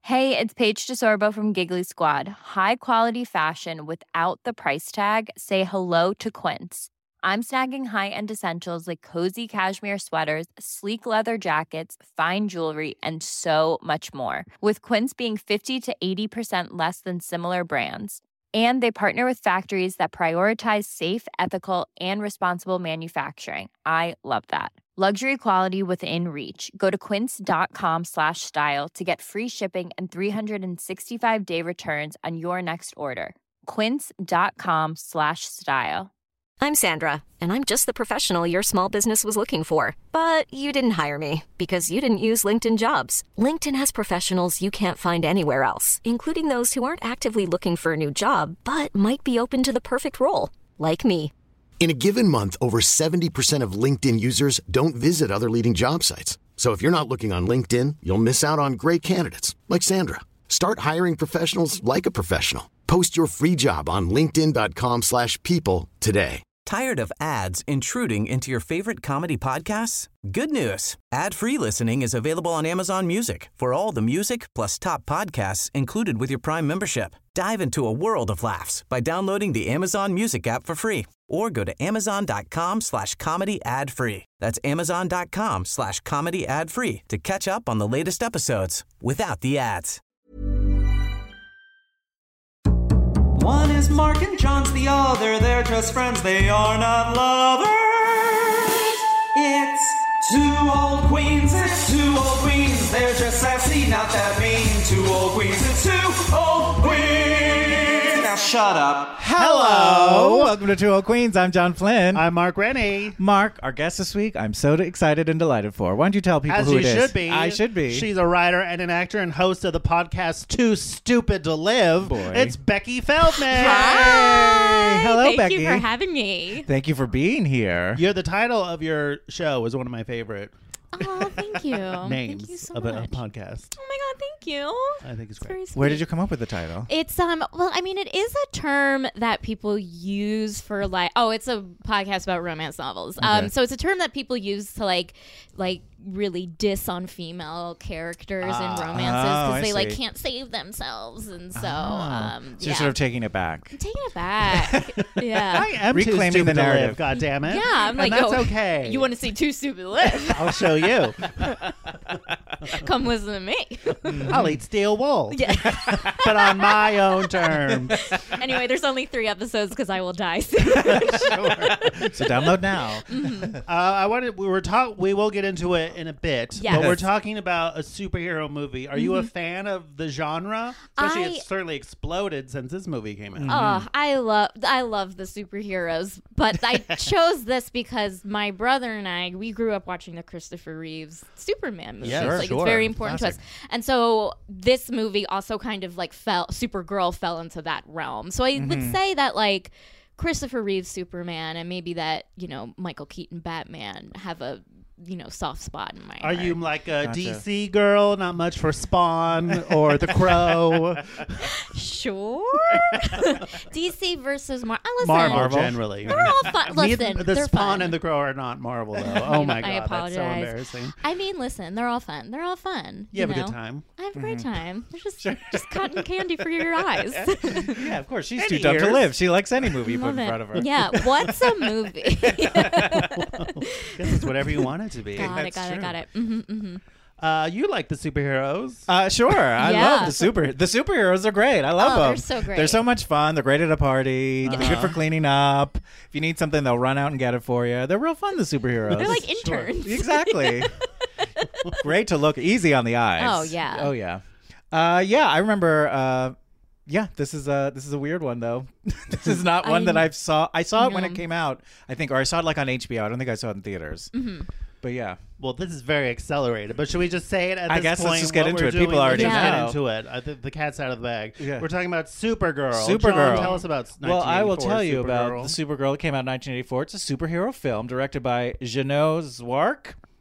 Hey, it's Paige DeSorbo from Giggly Squad. High quality fashion without the price tag. Say hello to Quince. I'm snagging high-end essentials like cozy cashmere sweaters, sleek leather jackets, fine jewelry, and so much more. With Quince being 50 to 80% less than similar brands. And they partner with factories that prioritize safe, ethical, and responsible manufacturing. I love that. Luxury quality within reach. Go to quince.com/style to get free shipping and 365-day returns on your next order. Quince.com/style. I'm Sandra, and I'm just the professional your small business was looking for. But you didn't hire me because you didn't use LinkedIn Jobs. LinkedIn has professionals you can't find anywhere else, including those who aren't actively looking for a new job, but might be open to the perfect role, like me. In a given month, over 70% of LinkedIn users don't visit other leading job sites. So if you're not looking on LinkedIn, you'll miss out on great candidates like Sandra. Start hiring professionals like a professional. Post your free job on linkedin.com/people today. Tired of ads intruding into your favorite comedy podcasts? Good news. Ad-free listening is available on Amazon Music for all the music plus top podcasts included with your Prime membership. Dive into a world of laughs by downloading the Amazon Music app for free or go to amazon.com/comedy ad-free. That's amazon.com/comedy ad-free to catch up on the latest episodes without the ads. One is Mark and John's the other. They're just friends, they are not lovers. It's two old queens, it's two old queens. They're just sassy, not that mean. Two old queens, it's two old queens. Now shut up. Hello! Welcome to Two Old Queens. I'm John Flynn. I'm Mark Rennie. Mark, our guest this week, I'm so excited and delighted for. Why don't you tell people who it is? As you should be. I should be. She's a writer and an actor and host of the podcast Too Stupid to Live. Boy. It's Becky Feldman. Hi! Hello, Becky. Thank you for having me. Thank you for being here. The title of your show is one of my favorite Oh, thank you. names Thank you so of much. a podcast. Oh my God, thank you. I think it's great. Very sweet. Where did you come up with the title? It's well, I mean, it is a term that people use for it's a podcast about romance novels. Okay. So it's a term that people use to like really diss on female characters in romances because they see. can't save themselves, and so So you're yeah. sort of taking it back. I'm taking it back. Yeah. I am Reclaiming too stupid the to narrative. live, God damn it. Yeah, I'm like, and that's oh, okay. You want to see Too Stupid to Live? I'll show you. Come listen to me. I'll eat steel wool. Yeah. But on my own terms. Anyway, there's only 3 episodes because I will die soon. So download now. We will get into it in a bit. Yes. But we're talking about a superhero movie. Are you a fan of the genre? Especially it's certainly exploded since this movie came out. Oh, I love the superheroes, but I chose this because my brother and I, we grew up watching the Christopher Reeves Superman movies. Yeah, It's very important to us. And so this movie also kind of Supergirl fell into that realm. So I would say that Christopher Reeves Superman and maybe that, Michael Keaton Batman have a soft spot in my Are heart. you like a DC girl, not much for Spawn or The Crow? Sure. DC versus Marvel. Marvel, generally. They're all fun. Listen, the they're Spawn fun. and The Crow are not Marvel, though. Oh my God, I apologize. that's so embarrassing. I mean, listen, they're all fun. They're all fun. You have a good time. I have a great time. They're just cotton candy for your eyes. Yeah, of course. She's And too dumb to ears. live. She likes any movie you put Love in it. front of her. Yeah, what's a movie? Guess it's whatever you want it to be. Got it. Mm-hmm. You like the superheroes? Sure. I Yeah. love the superheroes are great. I love Oh, them. they're so great. They're so much fun. They're great at a party. They're good for cleaning up. If you need something, they'll run out and get it for you. They're real fun, the superheroes. They're like interns. Exactly. Great to look. Easy on the eyes. Oh, yeah. Oh, yeah. I remember... this is a weird one though. This is not one that I saw it when it came out, I think, or I saw it on HBO. I don't think I saw it in theaters. Mm-hmm. But yeah. Well, this is very accelerated. But should we just say it at this I guess point? let's just get what into we're it. People doing? already Let's just know. get into it. I think the cat's out of the bag. Yeah. We're talking about Supergirl. Supergirl. John, tell us about 1984 Well, I will tell you about Supergirl. the Supergirl that came out in 1984. It's a superhero film directed by Jeannot Zwark.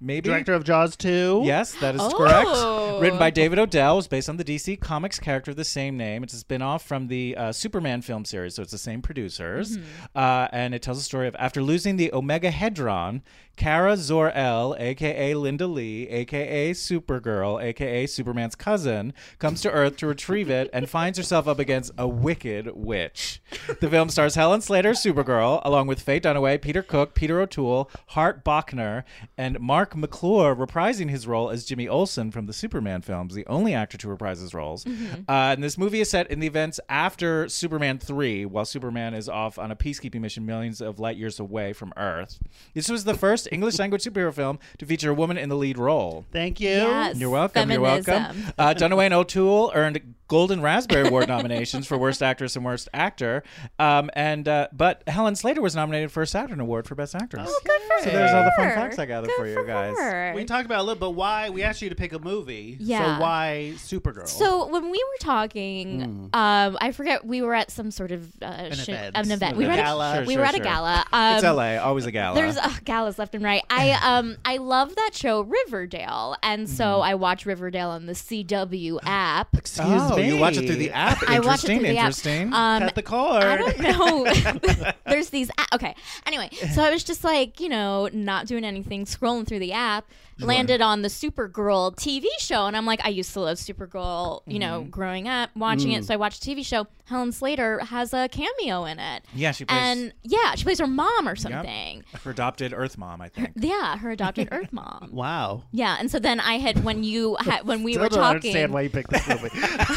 maybe. Director of Jaws 2. Yes, that is correct. Written by David Odell. It was based on the DC Comics character of the same name. It's a spin-off from the Superman film series, so it's the same producers. And it tells a story of after losing the Omega Hedron, Kara Zor-El, a.k.a. Linda Lee, a.k.a. Supergirl, a.k.a. Superman's cousin, comes to Earth to retrieve it and finds herself up against a wicked witch. The film stars Helen Slater, Supergirl, along with Faye Dunaway, Peter Cook, Peter O'Toole, Hart Bachner, and Mark McClure reprising his role as Jimmy Olsen from the Superman films, the only actor to reprise his roles. And this movie is set in the events after Superman 3, while Superman is off on a peacekeeping mission millions of light years away from Earth. This was the first English-language superhero film to feature a woman in the lead role. Thank you. Yes. You're welcome. Feminism. You're welcome. Dunaway and O'Toole earned Golden Raspberry Award nominations for Worst Actress and Worst Actor. But Helen Slater was nominated for a Saturn Award for Best Actress. Oh, good for So her. there's all the fun facts I gathered Good for you guys. her. We talked about a little, but why we asked you to pick a movie. Yeah. So why Supergirl? So when we were talking, I forget, we were at some sort of event. We were Gala. we were at a gala. It's LA, always a gala. There's galas left and right. I love that show Riverdale, and so I watch Riverdale on the CW app. Excuse me. You watch it through the app? I watch it through the app. Interesting. Cut the cord. I don't know. There's these. Okay. Anyway, so I was just like, not doing anything, scrolling through the app, landed on the Supergirl TV show, and I'm like, I used to love Supergirl, growing up, watching it. So I watched a TV show. Helen Slater has a cameo in it. Yeah, she plays. She plays her mom or something. Yep. Her adopted Earth mom, I think. Her adopted Earth mom. Wow. Yeah, and so then I had when we Still were don't talking. understand why you picked this movie.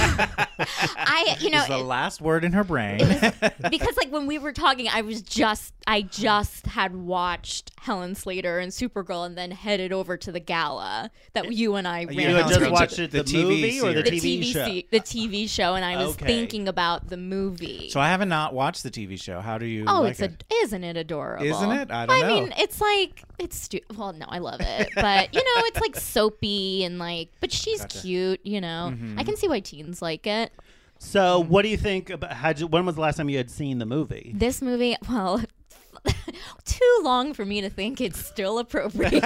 It's the last word in her brain. Because when we were talking, I just had watched Helen Slater and Supergirl, and then headed over to the gala that you and I ran. You had into. just watched it, the TV movie or the series. TV show? The TV show, and I was Okay. thinking about the movie. So I haven't not watched the TV show. How do you like it? Isn't it adorable? Isn't it? I don't know. mean, it's well, no, I love it, but it's like soapy and but she's cute. I can see why teens like it. So what do you think about when was the last time you had seen the movie? This movie, well, too long for me to think it's still appropriate.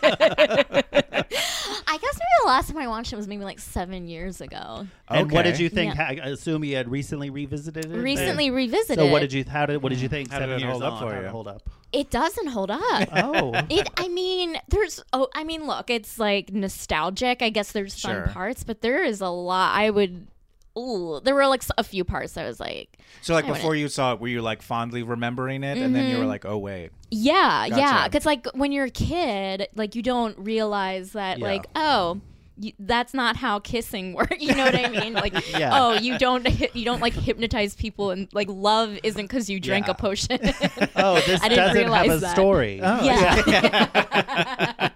I guess maybe the last time I watched it was maybe 7 years ago. And what did you think? Yeah. I assume you had recently revisited it. Revisited. So what did you think? How did 7 it years hold up on, for how'd you? it hold up? It doesn't hold up. Oh. Look, it's nostalgic. I guess there's fun Sure. parts, but there is a lot. There were a few parts I was like. So before you saw it, were you fondly remembering it, and then you were like, oh wait. Yeah, Gotcha. yeah. Because when you're a kid, you don't realize that that's not how kissing works. You know what I mean? Yeah. Oh, you don't hypnotize people, and love isn't because you drank Yeah. a potion. Oh, this I didn't doesn't have realize a that. story. Oh, Yeah.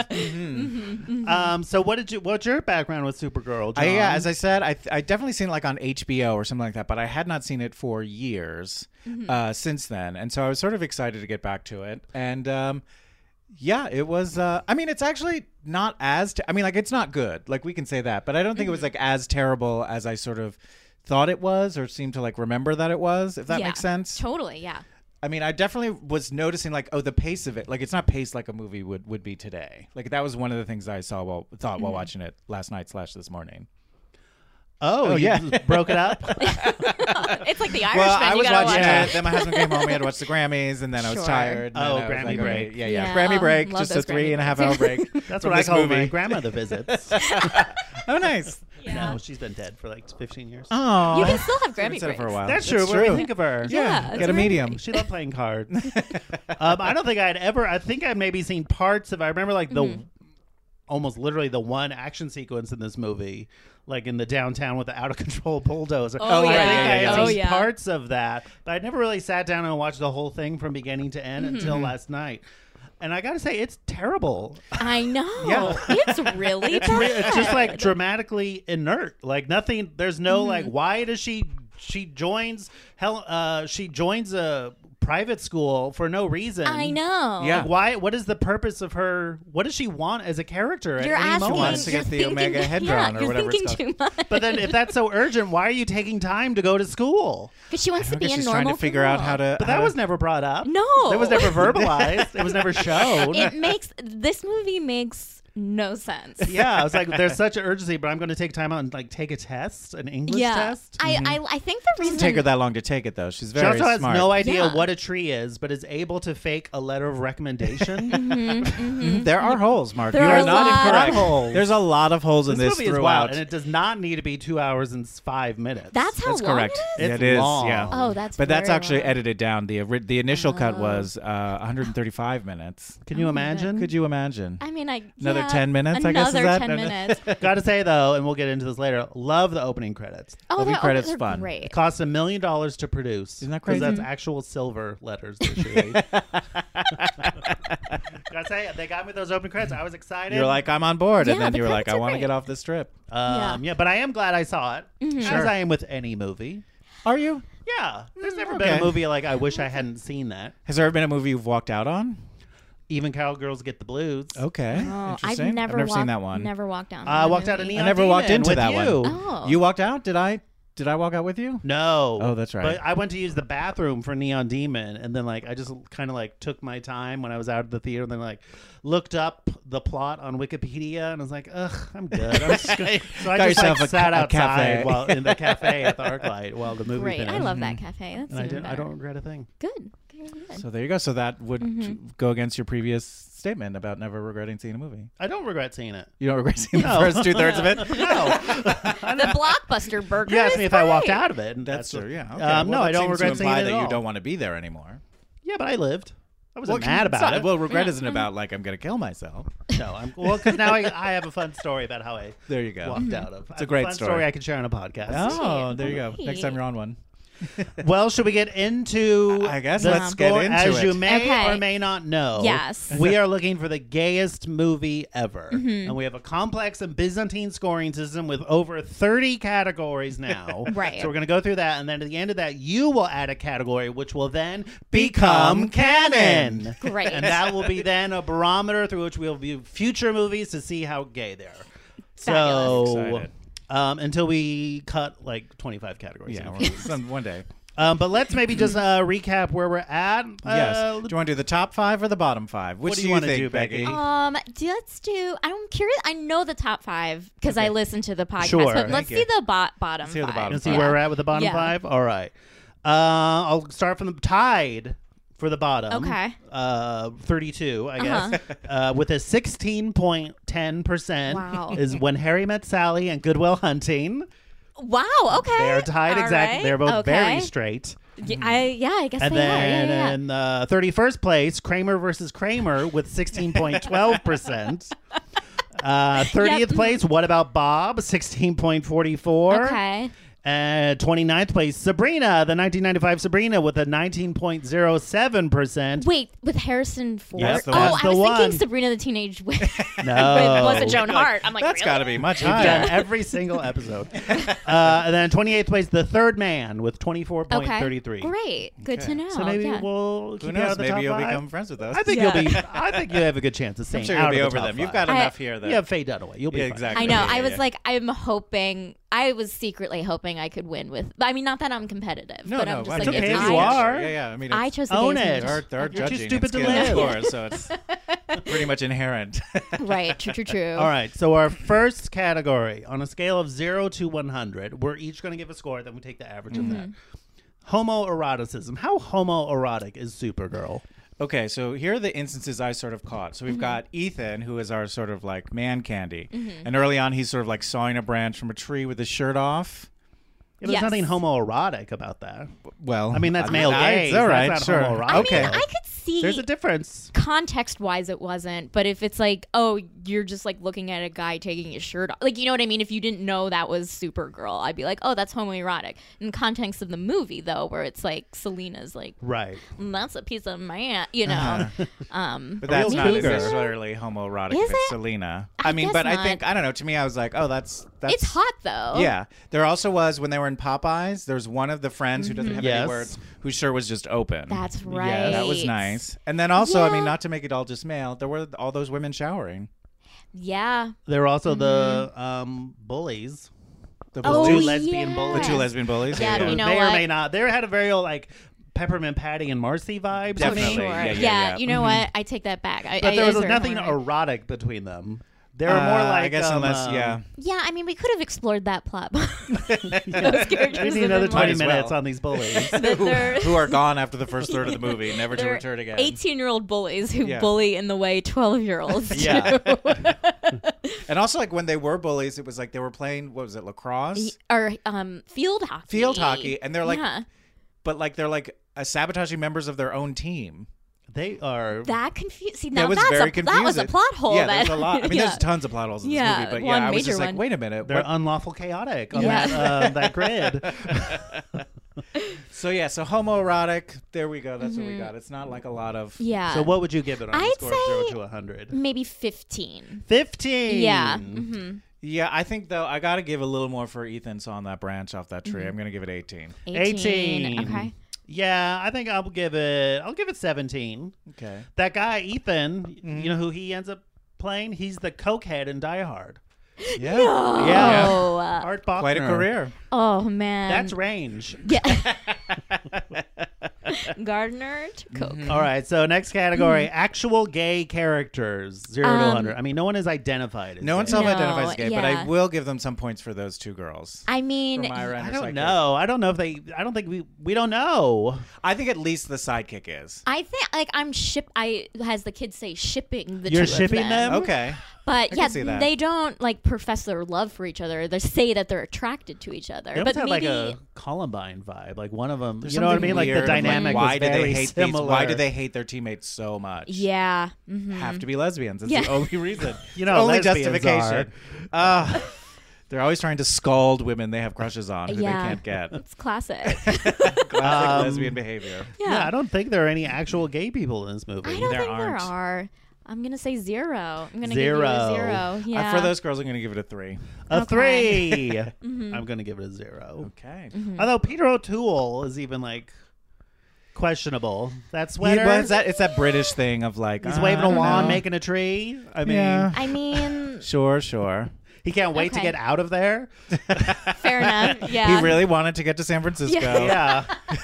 So what's your background with Supergirl, John? As I said, I definitely seen it on HBO or something like that, but I had not seen it for years since then, and so I was sort of excited to get back to it. And it was. It's actually not as. It's not good. We can say that, but I don't think it was as terrible as I sort of thought it was, or seemed to remember that it was. If that makes sense. Totally. Yeah. I definitely was noticing the pace of it. It's not paced like a movie would be today. That was one of the things I saw while watching it last night / this morning. Oh, you yeah. just broke it up? It's like The Irishman. Well, I you was gotta watching watch it. Then my husband came home. We had to watch the Grammys, and then I was Sure. tired. and Oh, then I was Grammy like, break. okay, yeah. Yeah. Grammy break. Love Just a those 3.5 Grammy hour break. That's from what I this call movie. my grandmother visits. Oh, nice. Yeah. No, she's been dead for 15 years. Oh, You can still have Grammy said it for a breaks. while. That's true. What do you think of her? Yeah, Get a medium. She loved playing cards. I don't think I think I'd maybe seen parts of. I remember the almost literally the one action sequence in this movie, in the downtown with the out of control bulldozer. Oh, I think yeah. I had Oh, seen yeah. parts of that, but I never really sat down and watched the whole thing from beginning to end until last night. And I gotta say, it's terrible. I know. Yeah. It's really bad. It's just dramatically inert. Nothing. There's no why does she joins a private school for no reason. I know. Yeah. Like, why? What is the purpose of her? What does she want as a character? You're at any asking. moment? wants to get the you're Omega thinking- Hedron yeah, or whatever You're it's thinking too much. But then, if that's so urgent, why are you taking time to go to school? Because she wants to be a she's normal trying to figure out how to. But that was never brought up. No. That was never verbalized. It was never shown. This movie makes no sense. Yeah, I was like, there's such an urgency, but I'm going to take time out and like take a test, an English Yeah. test. I think the reason Doesn't take her that long to take it though. She's She very also has smart. no idea Yeah. what a tree is, but is able to fake a letter of recommendation. There are holes, Mark. There you are are a not lot incorrect. of holes. There's a lot of holes in This this movie is throughout. wild, and it does not need to be 2 hours and 5 minutes. That's how That's long correct. it is? It's it is. long. Yeah. Oh, that's But that's very actually long. edited down. The initial cut was 135 minutes. Can you imagine? Could you imagine? I mean, Another yeah, 10 minutes, I guess, is Another that? 10 minutes. Gotta say though, and we'll get into this later. Love the opening credits. Oh, Opening credits they're fun. great. It cost $1 million to produce. Isn't that 'cause crazy? That's actual silver letters they're shooting. Gotta say, they got me those opening credits. I was excited. You're like, I'm on board. and Yeah, then the you were like, credits I are want to great. get off this trip. yeah, but I am glad I saw it. As I am with any movie. Are you? Yeah, there's never been okay. a movie like I wish I hadn't seen that. Has there ever been a movie you've walked out on? Even Cowgirls Get the Blues. Okay. Oh, Interesting. I've never seen walked- that one. Never walked down. I that walked out of movie. Neon I never walked Demon into with that you. one. Oh. You walked out? Did I walk out with you? No. Oh, that's right. But I went to use the bathroom for Neon Demon, and then like I just kind of like took my time when I was out of the theater, and then like looked up the plot on Wikipedia, and I was like, ugh, I'm good. I'm just gonna... So I Got just like yourself a sat a outside cafe. while in the cafe at the ArcLight while the movie Great. finished. I love that cafe. That's And even I better. don't regret a thing. Good. Good. So there you go. So that would go against your previous statement about never regretting seeing a movie. I don't regret seeing it. You don't regret seeing No. the first 2/3 of it? No. The Blockbuster Burger. You asked is me if I walked great. out of it. And That's true. Yeah. Okay. No, Well, I that don't seems regret to seeing imply it at that all. you don't want to be there anymore. Yeah, but I lived. I wasn't Well, mad it's about not- it. Well, regret isn't about like I'm going to kill myself. No, because now I have a fun story about how I There you go. walked out of. It's a great fun story. I can share on a podcast. Oh, there you go. Great. Next time you're on one. Well, should we get into I guess the let's get score? into As it. you may Okay. or may not know, Yes. we are looking for the gayest movie ever. Mm-hmm. And we have a complex and Byzantine scoring system with over 30 categories now. Right. So we're going to go through that, and then at the end of that, you will add a category, which will then become canon. Great. And that will be then a barometer through which we'll view future movies to see how gay they are. Fabulous. So, Excited. until we cut like 25 categories. Yeah, in. one day. But let's maybe just recap where we're at. Yes. Do you want to do the top 5 or the bottom 5? Which What do do you you wanna think, do, Becky? Let's do. I'm curious. I know the top 5 because I listen to the podcast. Sure. But let's Thank see the bottom Let's hear the 5. bottom Let's see five. where we're at with the bottom Yeah. 5. All right. I'll start from the tied for the bottom. Okay. 32, I guess. With a 16.10% Wow. is When Harry Met Sally and Good Will Hunting. Wow. Okay. They're tied All exactly. right. They're both Okay. very straight. I guess And they then are. Yeah. in 31st place, Kramer versus Kramer with 16.12%. 30th Yep. place, What About Bob? 16.44. Okay. 29th place, Sabrina, the 1995 Sabrina with a 19.07%. Wait, with Harrison Ford? Yes, oh, that's I was the thinking one. Sabrina the Teenage Witch. No. Was it Joan Hart? I'm like, That's really? got to be much We've higher. done every single episode. And then 28th place, The Third Man with 24.33. Okay. Great. Good to know. So maybe yeah. we'll keep Who you out knows? of the Maybe top you'll 5. become friends with us. I think Yeah. I think you have a good chance of staying I'm sure out you'll be of the over top them. You've 5. got enough here that You have Faye Dunaway. You'll be Yeah, fine. exactly. I know. Yeah, I was yeah. like, I'm hoping. I was secretly hoping I could win with. I mean, not that I'm competitive, No, but no. I'm just I like, mean, okay it's if I, you are. Yeah, yeah. I mean, I it's, chose the Own gayest it. movie. they're You're too judging stupid and to scaling live. scores, so it's pretty much inherent. Right. True. All right, so our first category on a scale of 0 to 100, we're each going to give a score, then we take the average of that. Homoeroticism. How homoerotic is Supergirl? Okay, so here are the instances I sort of caught. So we've got Ethan, who is our sort of like man candy. And early on, he's sort of like sawing a branch from a tree with his shirt off. Yeah, there's Yes. nothing homoerotic about that. Well, I mean, that's male gaze. It's all right, That's not sure. homoerotic. I Okay. mean, I could see There's a difference. context-wise it wasn't, but if it's like, oh, you're just like looking at a guy taking his shirt off, like, you know what I mean? If you didn't know that was Supergirl, I'd be like, oh, that's homoerotic. In context of the movie, though, where it's like Selena's like, Right. that's a piece of man, you know. But that's Real not cougar. necessarily homoerotic Is if it's it? Selena. I mean, guess but not. I think, I don't know, to me, I was like, oh, that's It's hot though. Yeah. There also was, when they were in Popeyes, there's one of the friends who doesn't have Yes. any words, whose shirt was just open. That's right. That was nice. And then also, I mean, Yeah. not to make it all just male, there were all those women showering. Yeah. There were also the bullies. The Oh, bullies. Two lesbian yeah. bullies. The two lesbian bullies. Yeah, Who you know may or what? may not. They had a very like Peppermint Patty and Marcy vibe. to me. Definitely. Sure. Yeah, yeah, Yeah, yeah. you know what? I take that back. But there was I nothing certainly- erotic between them. They were more like I guess unless, yeah. Yeah, I mean, we could have explored that plot. Those We characters need have another been 20 Might as minutes well. on these bullies. They're- Who are gone after the first third of the movie, never to they're return again. 18-year-old bullies who Yeah. bully in the way 12-year-olds Yeah. do. And also, like, when they were bullies, it was like they were playing, what was it, lacrosse? Or field hockey. Field hockey. And they're like, Yeah. but like, they're like sabotaging members of their own team. They are. That confused. See, That now was that's very a, confusing. that was a plot hole. Yeah, that, there's a lot. I mean, yeah. there's tons of plot holes in this Yeah, movie, but one yeah, I was major just like, one. wait a minute. They're what- unlawful chaotic on Yeah. that grid. So yeah, so homoerotic. There we go. That's what we got. It's not like a lot of. Yeah. So what would you give it on a I'd score of say 0 to 100? maybe 15. 15. Yeah. Yeah, I think though I got to give a little more for Ethan sawing that branch off that tree. I'm gonna give it 18. 18. Okay. Yeah, I think I'll give it 17. Okay. That guy Ethan, you know who he ends up playing? He's the cokehead in Die Hard. Yeah. Yeah. Oh, Art Bachner. Quite a career. oh man. That's range. yeah. Gardner to Coke. All right, so next category, actual gay characters, 0 to 100. I mean, no one is identified as No one gay. self-identifies as gay, but I yeah. will give them some points for those two girls. I mean, For Myra and I her don't sidekick. know. I don't know if they. I don't think we don't know. I think at least the sidekick is. I think like as the kids say, shipping the You're two shipping of them. them? Okay. But can yeah, see that. they don't like profess their love for each other. They say that they're attracted to each other. They But almost had maybe like a Columbine vibe. Like one of them. There's You know what I something mean? Like the weird of, dynamic why was do very they hate similar. Why do they hate their teammates so much? yeah. Have to be lesbians. That's Yeah. the only reason. You know, only lesbians justification. They're always trying to scald women they have crushes on who Yeah. they can't get. It's classic. Classic lesbian behavior. Yeah, I don't think there are any actual gay people in this movie. I don't There think there aren't. are. I'm gonna say 0. I'm gonna give you Zero. a 0. Yeah. For those girls, I'm going to give it a 3. A Okay. 3. I'm gonna give it a 0. Okay. Although Peter O'Toole is even like questionable. That sweater. It's that British thing of like He's waving a I don't wand, know. making a tree. I mean, Yeah. I mean, Sure. he can't wait to Okay. get out of there. fair enough. Yeah. He really wanted to get to San Francisco Yeah.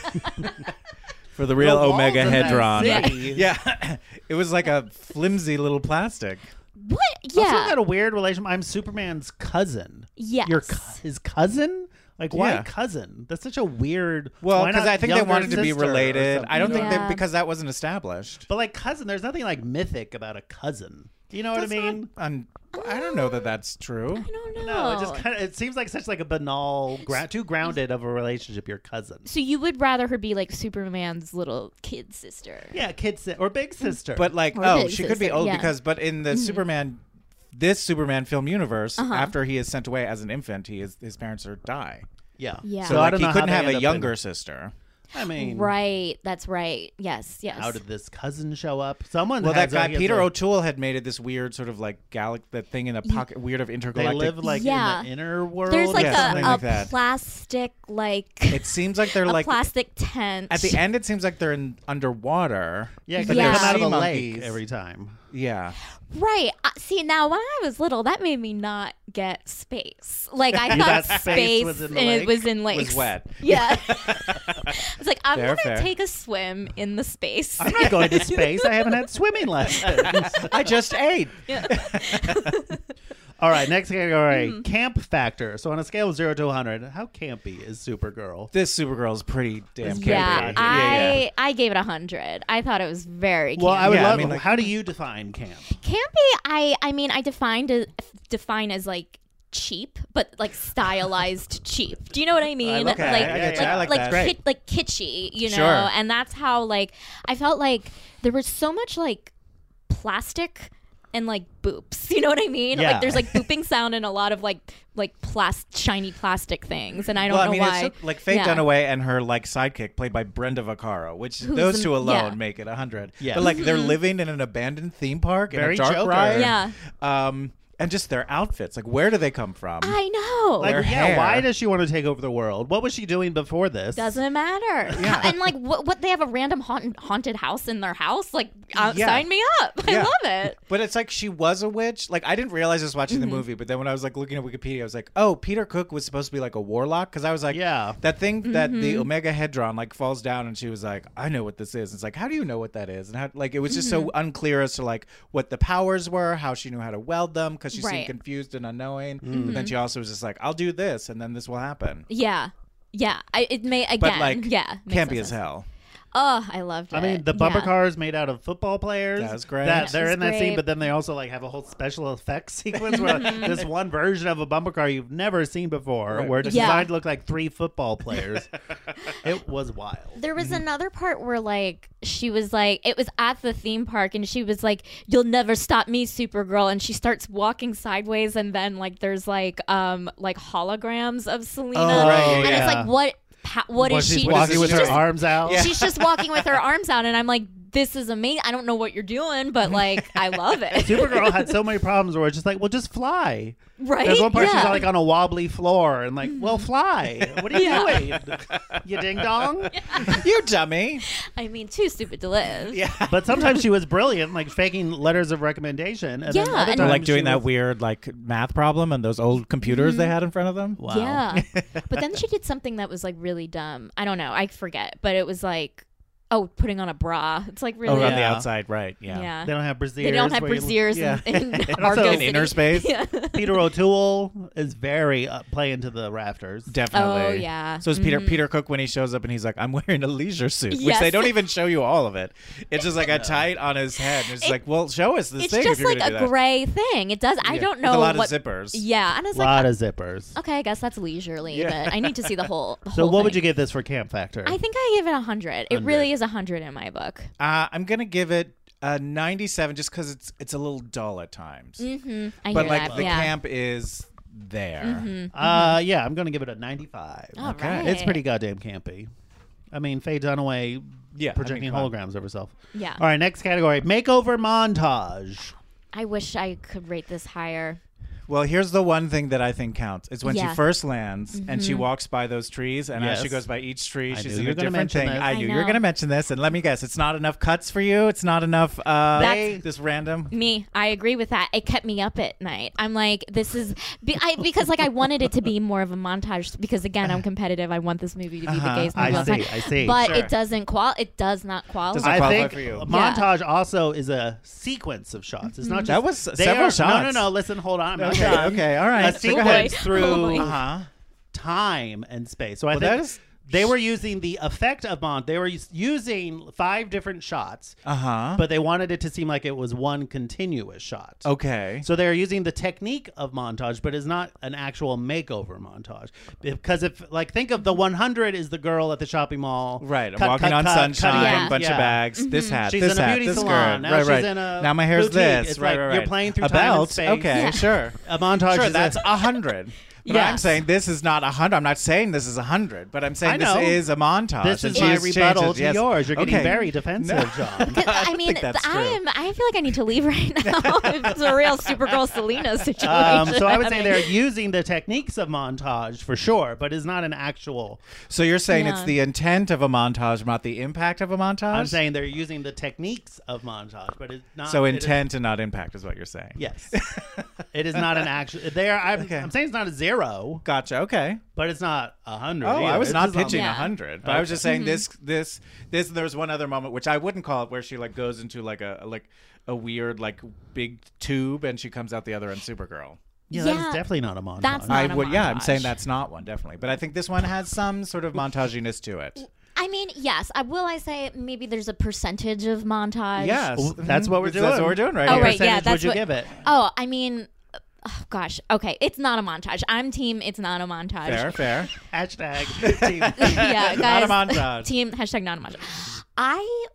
for the real The walls Omega in that Hedron. city. Yeah. It was like a flimsy little plastic. What? Also Yeah. got a weird relationship. I'm Superman's cousin. Yes. His cousin? Like, why Yeah. cousin? That's such a weird. Well, why because not I think they younger wanted to be sister or related. something? I don't think Yeah. that because that wasn't established. But like cousin, there's nothing like mythic about a cousin. Do you know what I mean? I don't know that that's true. I don't know. No, it just kind of it seems like such like a banal, too grounded of a relationship. Your cousin, So you would rather her be like Superman's little kid sister? yeah, or big sister. But like, Or oh, big she could be sister, old yeah. because, but in the this Superman film universe, after he is sent away as an infant, his parents die. yeah, Yeah. So I like, don't he know how couldn't they have end a up younger in- sister. I mean, Right. That's right. Yes. How did this cousin show up? Someone. Well, has that guy he has Peter a- O'Toole had made it this weird sort of like that thing in the pocket, weird of They intergalactic. live like Yeah. in the inner world. There's like Yeah, something a like that. plastic like It seems like they're a like plastic tent. at the end. It seems like they're underwater. yeah, because but they Yeah. come out of sea a lake monkeys. every time. Yeah. Right. See, now when I was little, that made me not get space. Like I You thought thought space space was in the and it lake? was in lakes. Was wet. Yeah. It's like I'm Fair, gonna fair. take a swim in the space. I'm not going to space. I haven't had swimming lessons. I just ate. All right, next category, Mm-hmm. camp factor. So on a scale of 0 to 100, how campy is Supergirl? This Supergirl is pretty damn campy. Yeah, Yeah, I gave it 100. I thought it was very Well, I would Yeah, I love. mean, like- how do you define camp? campy. I mean, I define as like cheap, but like stylized cheap. Do you know what I mean? Okay, like, I get you. I like that. Great. like kitschy, you know. Sure. And that's how like I felt like there was so much like plastic and like boops. You know what I mean? Yeah. Like there's like booping sound and a lot of like shiny plastic things, and I don't Well, know I mean, why. it's like Faye Yeah. Dunaway and her like sidekick, played by Brenda Vaccaro, which Who's those an- two alone yeah. make it 100. Yeah. But like they're living in an abandoned theme park Very in a dark Joker. ride. Yeah. And just their outfits. Like, where do they come from? I know. Like, Their yeah, hair. why does she want to take over the world? What was she doing before this? Doesn't matter. Yeah. And like, what they have a random haunted house in their house? Like, Yeah. sign me up. Yeah. I love it. But it's like she was a witch. Like, I didn't realize this watching the movie, but then when I was like looking at Wikipedia, I was like, oh, Peter Cook was supposed to be like a warlock. Because I was like, Yeah. that thing that the Omega Hedron like falls down, and she was like, I know what this is. It's like, how do you know what that is? And how, like, it was just so unclear as to like what the powers were, how she knew how to weld them, because she seemed Right. confused and unknowing. But then she also was just like, I'll do this, and then this will happen. Yeah. Yeah. It may again. But like, yeah. makes campy no as sense. hell. Oh, I loved it. I mean, the bumper Yeah. cars made out of football players. That was great. That they're She's in that scene, great. but then they also like have a whole special effects sequence where like, this one version of a bumper car you've never seen before, Right. where it's Yeah. designed to look like 3 football players. It was wild. There was another part where like she was like it was at the theme park and she was like, "You'll never stop me, Supergirl," and she starts walking sideways and then like there's like holograms of Selena, Oh, right, and yeah. it's like what Well, is she's she walking with she's her just, arms out. She's just walking with her arms out, and I'm like, this is amazing. I don't know what you're doing, but like I love it. Supergirl had so many problems where it's just like, well, just fly. Right? There's one part she's Yeah. like on a wobbly floor and like, well, fly. What are you doing? You ding dong? You dummy. I mean, too stupid to live. Yeah. But sometimes she was brilliant, like faking letters of recommendation. And then Yeah, other and- Or times like doing she that was- weird like math problem and those old computers they had in front of them. Wow. Yeah. But then she did something that was like really dumb. I don't know. I forget. But it was like, putting on a bra. It's like really. Oh, around the Yeah. outside, right? Yeah. Yeah. They don't have brassieres. They don't have where you- brassieres Yeah. in also Argo in City. inner space. Yeah. Peter O'Toole is very playing to the rafters. Definitely. Oh, yeah. So is Peter Cook when he shows up and he's like, I'm wearing a leisure suit, which Yes. they don't even show you all of it. It's just like a tight on his head. And it's like, well, show us this It's thing if just you're like gonna do a that. gray thing. It does. I Yeah. don't With know a lot what. of zippers. Yeah, and it's A lot like, of zippers. okay, I guess that's leisurely, Yeah. but I need to see the whole. So whole what would thing. you give this for Camp Factor? I think I give it 100. It really is 100 in my book. I'm gonna give it a 97 just because it's a little dull at times. I But hear like that. the yeah. camp is there. Yeah, I'm going to give it a 95. All Okay. right. It's pretty goddamn campy. I mean, Faye Dunaway Yeah, projecting fun. holograms of herself. Yeah. All right, next category, makeover montage. I wish I could rate this higher. Well, here's the one thing that I think counts. It's when Yeah. she first lands and she walks by those trees, and as she Yes. goes by each tree, I she's knew in you a were gonna different mention thing. this. I I knew you know. were going to mention this, and let me guess, it's not enough cuts for you. It's not enough. This random. Me, I agree with that. It kept me up at night. I'm like, this is because like I wanted it to be more of a montage because again, I'm competitive. I want this movie to be the gayest movie I of all see, time. I see. But Sure. it doesn't It does not qualify. Doesn't I qualify think for you. a montage also is a sequence of shots. It's not just That was they several are- shots. No. Listen, hold on. I'm not Okay, done. okay, all right. A So go ahead. sequence through Oh my- time and space. So I Well, think that is- they were using the effect of They were using 5 different shots, But they wanted it to seem like it was one continuous shot. okay. So they're using the technique of montage, but it's not an actual makeover montage. Because if, like, think of the 100 is the girl at the shopping mall. Right, I'm Cut, walking cut, on cut, sunshine, cutting Yeah. it. bunch Yeah. of bags, this hat, She's this in a hat, beauty this salon. skirt. Now right, she's right. in a now my hair's boutique. this. It's right, like right, you're right. playing through a time and belt. space. Okay, Yeah. sure. A montage Sure, is that's a, 100. But I'm Yes. saying this is not 100. I'm not saying this is 100, but I'm saying I this know. is a montage. This and is she my has rebuttal changed it. to Yes. yours. You're getting Okay. very defensive, John. I mean, think that's true. I feel like I need to leave right now. It's a real Supergirl Selena situation. So I would say happening. they're using the techniques of montage for sure, but it's not an actual. So you're saying it's Yeah. the intent of a montage, not the impact of a montage? I'm saying they're using the techniques of montage, but it's not. So it is- intent and not impact is what you're saying. Yes, it is not an actual. I'm saying it's not a 0, Gotcha. Okay. but it's not 100. Oh, I was not It's just pitching Yeah. 100, but I was just saying Mm-hmm. this. There's one other moment which I wouldn't call it, where she like goes into like a weird like big tube and she comes out the other end Supergirl. Yeah, that Yeah. is definitely not a montage. That's not a I'm saying montage. that's not one, definitely. But I think this one has some sort of montaginess to it. I mean, yes. I say maybe there's a percentage of montage. Yes. Well, that's what we're doing. That's what we're doing right Oh, here. right, yeah, Percentage that's would you what- give it? Oh, I mean, oh, gosh. Okay, it's not a montage. I'm team. It's not a montage. Fair. Hashtag. team. Yeah, guys. Not a montage. Team hashtag not a montage.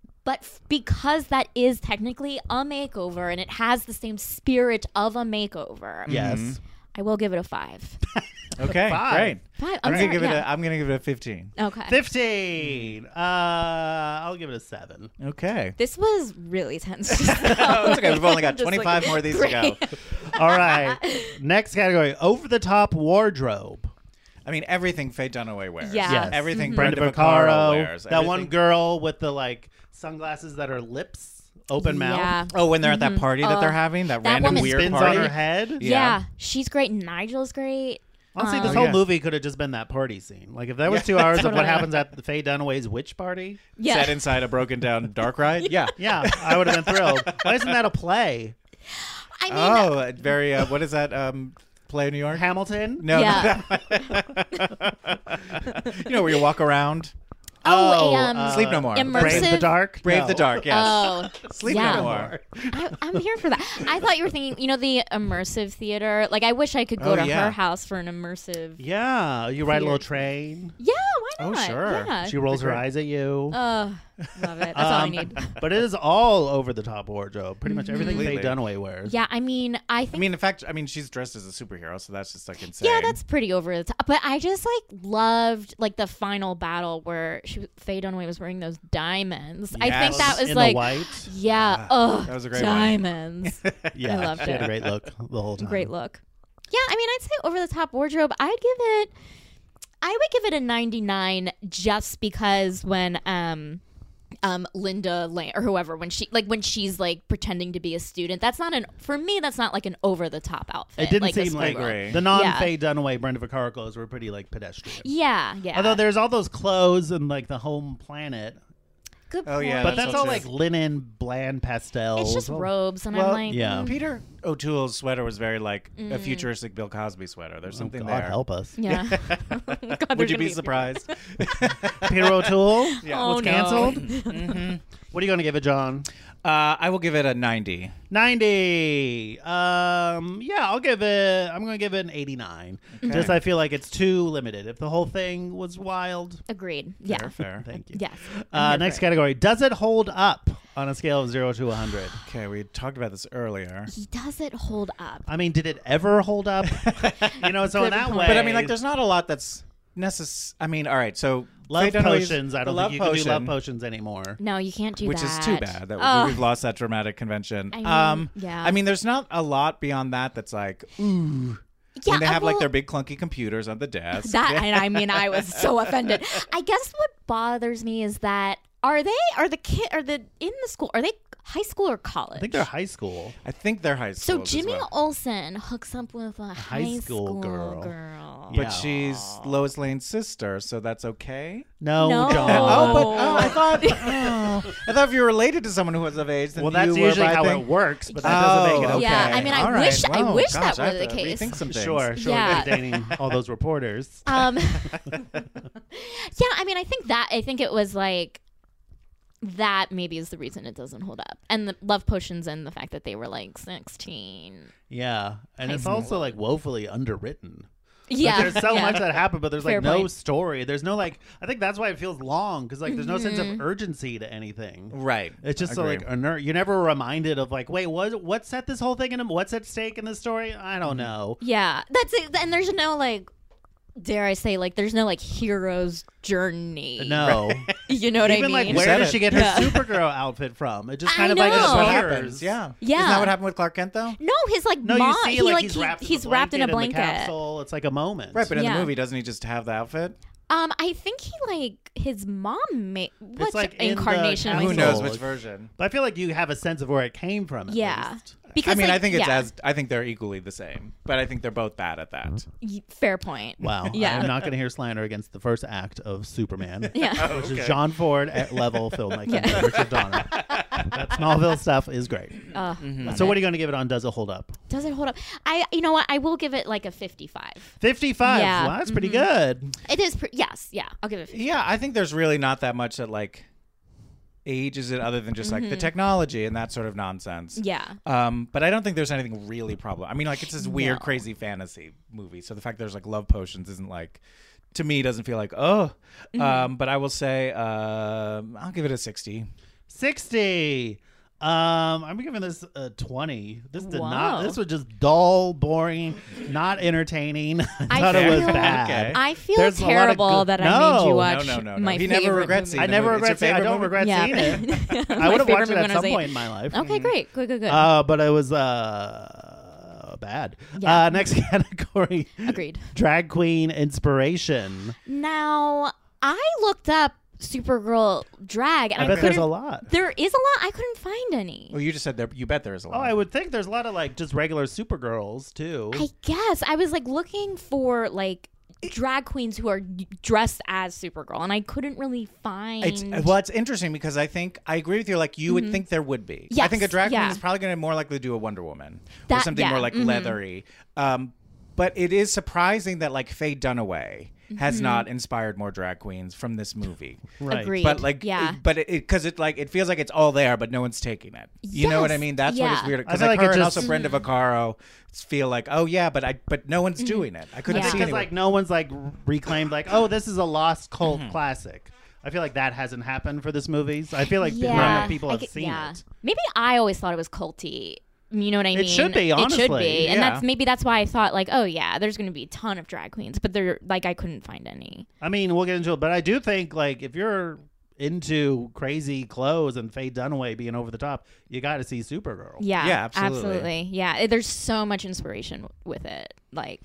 Because that is technically a makeover and it has the same spirit of a makeover. Yes. I will give it a 5. Okay, 5. great. 5. I'm sorry, gonna give it. yeah. I'm gonna give it a 15. Okay. 15. I'll give it a 7. Okay. This was really tense. Oh, it's okay. We've only got Just 25 more of these to great. go. All right. Next category: over the top wardrobe. I mean, everything Faye Dunaway wears. Yeah. Yes. Everything Brenda Brenda Vaccaro Vaccaro wears. That one Everything- girl with the like sunglasses that are lips, open Yeah. mouth, Oh, when they're at that party that they're having, that random woman weird spins party. on her head. Yeah. She's great. Nigel's great. Honestly, this Oh, whole yeah. movie could have just been that party scene. Like if there was 2 hours of what Totally. happens at the Faye Dunaway's witch party. Yeah. Set inside a broken down dark ride. Yeah. Yeah, I would have been thrilled. Why isn't that a play? I mean, Oh, very. What is that? Play in New York? Hamilton? No. Yeah. You know where you walk around. Sleep No More. immersive. Brave the Dark? Brave No. the Dark. Yes. Oh, Sleep yeah. No More. I'm here for that. I thought you were thinking, the immersive theater. Like, I wish I could go Oh, to yeah. her house for an immersive. Yeah, you ride a little Theater. train. Yeah, why Oh, not? sure. Yeah. She rolls her eyes at you. Love it. That's all I need. But it is all over the top wardrobe. Pretty much everything Faye Completely. Dunaway wears. Yeah, I mean, I I think. mean, in fact, she's dressed as a superhero, so that's just like insane. Yeah, that's pretty over the top. But I just loved the final battle where Faye Dunaway was wearing those diamonds. I think Yes. that was in like, the white. yeah, oh, that was a great one. diamonds. Yeah, I loved she had a it. great look the whole time. Great look. Yeah, I mean, I'd say over the top wardrobe. I would give it a 99 just because when Linda Lang or whoever when she's pretending to be a student, that's not like an over the top outfit. It didn't like a seem like schoolgirl. the non-Faye Dunaway Brenda Vaccaro clothes were pretty pedestrian. Yeah. Although there's all those clothes and the home planet. Good Oh, yeah, point. But That's that's so all true. linen, bland pastels. It's just robes, and Well, I'm like, yeah. Peter O'Toole's sweater was very a futuristic Bill Cosby sweater. There's something God there. help us. yeah. God, Would there's you gonna be surprised? Peter O'Toole? Yeah. Oh, Was no. canceled? What are you going to give it, John? I will give it a 90. 90. I'm going to give it an 89. Just I feel like it's too limited. If the whole thing was wild. Agreed. Yeah. Fair. Thank you. Yes. I'm here Next for it. category. Does it hold up on a scale of 0 to 100? Okay, we talked about this earlier. Does it hold up? I mean, did it ever hold up? So in that point. way. But I mean, there's not a lot that's necessary. I mean, all right, so love Faye Dunaway's- potions. I the don't love think you can do love potion, potions anymore. No, you can't do which that. is too bad that Ugh. we've lost that dramatic convention. I mean, yeah. I mean, there's not a lot beyond that that's like, ooh. Yeah, when they have well, their big clunky computers on the desk. That, and I mean, I was so offended. I guess what bothers me is that are they in the school? Are they high school or college? I think they're high school. I think they're high school. So Jimmy Olsen hooks up with a high school school girl. girl. But Yeah. she's Lois Lane's sister, so that's okay. No, No. John. I thought if you were related to someone who was of age, then Well, you that's were, usually I how think- it works, but that doesn't make it okay. Yeah, I mean, I All right. wish Wow, that gosh, were I have the to case. rethink some things. Sure, Yeah. you're dating all those reporters. Yeah, I mean, I think it was like that maybe is the reason it doesn't hold up, and the love potions and the fact that they were 16. Yeah, and High it's school. also woefully underwritten. Yeah, There's so yeah. much that happened, but there's Fair no point. story. There's no I think that's why it feels long because there's no sense of urgency to anything. Right. It's just Agreed. you're never reminded of wait, what set this whole thing in? What's at stake in this story? I don't know. Yeah, that's it. And there's no dare I say, there's no hero's journey. No, You know what even I mean? where said does it. she get her Yeah. Supergirl outfit from? It just I kind of know. That's what appears. happens. Yeah. Yeah. Isn't that what happened with Clark Kent though? No, his No, mom. you see, he's wrapped in a the blanket. capsule. It's like a moment. Right, but in Yeah. the movie, doesn't he just have the outfit? I think he his mom made which in the incarnation. am I Who capsule. saying? knows It's- which version? But I feel like you have a sense of where it came from. At Yeah. least. Because I mean, I think it's yeah. I think they're equally the same, but I think they're both bad at that. Fair point. Wow. Yeah. I'm not going to hear slander against the first act of Superman. Yeah. Which is John Ford at level filmmaking. with Richard Donner. That Smallville stuff is great. So what are you going to give it on Does It Hold Up? Does it hold up? You know what? I will give it a 55. 55. Yeah. Wow, that's pretty good. It is. Yes. Yeah. I'll give it. 55. Yeah, I think there's really not that much that ages it other than just the technology and that sort of nonsense. Yeah. But I don't think there's anything really problem. I mean, it's this weird, No. crazy fantasy movie. So the fact there's love potions isn't to me doesn't feel oh. But I will say I'll give it a 60. 60. I'm giving this a 20. This did not. Whoa. This was just dull, boring, not entertaining. I thought I it was feel- bad. Okay. I feel There's a lot of terrible good- that I No. made you watch No. my He favorite never regrets movie. seeing I the never movie. It's your regret seeing. I favorite don't movie? regret Yeah. seeing it. My I would have favorite watched it movie at when I some was point 8. in my life. Okay, great. Good. But it was bad. Yeah. Next category. Agreed. Drag queen inspiration. Now, I looked up Supergirl drag, and I bet there's a lot. There is a lot. I couldn't find any. Well, you just said there. You bet there is a lot. Oh, I would think there's a lot of like just regular Supergirls too. I guess I was like looking for like drag queens who are dressed as Supergirl, and I couldn't really find. It's interesting because I agree with you. Like you would think there would be. I Yes, think a drag queen yeah. is probably going to more likely to do a Wonder Woman or That- something yeah, more like leathery. But it is surprising that like Faye Dunaway has not inspired more drag queens from this movie. Right. Agreed. But like, yeah. because it feels like it's all there, but no one's taking it. You know what I Yes, mealso what is yeah. weird. I Because feel like like her it and just- also Brenda Vaccaro feel like, oh yeah, but no one's doing it. I couldn't Yeah. see Because anyone. like no one's like reclaimed like, oh, this is a lost cult classic. I feel like that hasn't happened for this movie. So I feel like not enough people have seen it. Maybe I always thought it was culty. You know what I mean? should be, It should honestly. be, and Yeah. that's why I thought like, oh yeah, there's going to be a ton of drag queens, but they're like I couldn't find any. I mean, we'll get into it, but I do think like if you're into crazy clothes and Faye Dunaway being over the top, you got to see Supergirl. Yeah, Yeah, absolutely. Yeah, there's so much inspiration with it. Like,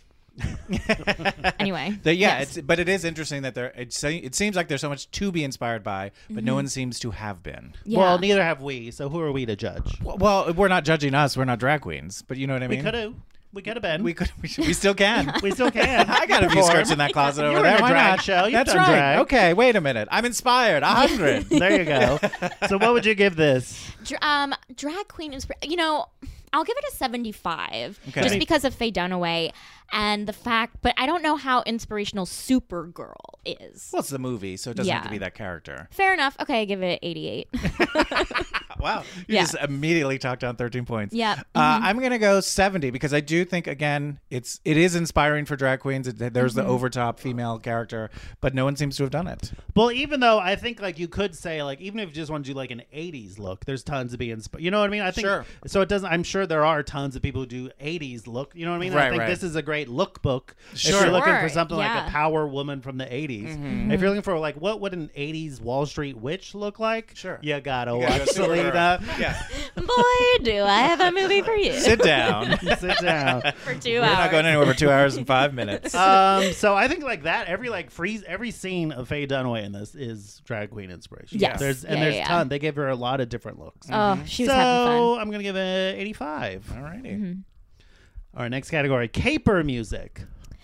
anyway, yes. But it is interesting that it seems like there's so much to be inspired by, but no one seems to have been. Yeah. Well, neither have we. So who are we to judge? Well, we're not judging us. We're not drag queens, but you know what I We mean. could have. We could have been. We still can. We still can. I got a few skirts in that closet You over were there. in a Why drag not? show. You've That's done right. drag. Okay, wait a minute. I'm inspired. 100. There you go. So what would you give this? Drag queen I'll give it a 75 Okay. just because of Faye Dunaway and the fact, but I don't know how inspirational Supergirl is. Well, it's the movie, so it doesn't have to Yeah. be that character. Fair enough. Okay, I give it 88. Wow. You Yeah. just immediately talked down 13 points. Yeah. I'm going to go 70 because I do think, again, it is inspiring for drag queens. There's the overtop female character, but no one seems to have done it. Well, even though I think like you could say like even if you just want to do like an 80s look, there's tons to be inspired. You know what I mean? I think Sure. so it doesn't I'm sure there are tons of people who do 80s look. You know what I mean? I Right, think right. this is a great lookbook. If Sure. you're looking for Sure, something like yeah. a power woman from the 80s. If you're looking for like what would an 80s Wall Street witch look like? Sure. You gotta You watch gotta go Selena. Supergirl. Yeah. Boy, do I have a movie for you. Sit down. Sit down. For 2 We're hours. not going anywhere for 2 hours and 5 minutes. So I think like that every scene of Faye Dunaway in this is drag queen inspiration. Yes. There's Yeah. ton. They gave her a lot of different looks. Oh, she was so having fun. I'm gonna give it 85. All righty. Mm-hmm. All right, next category: caper music.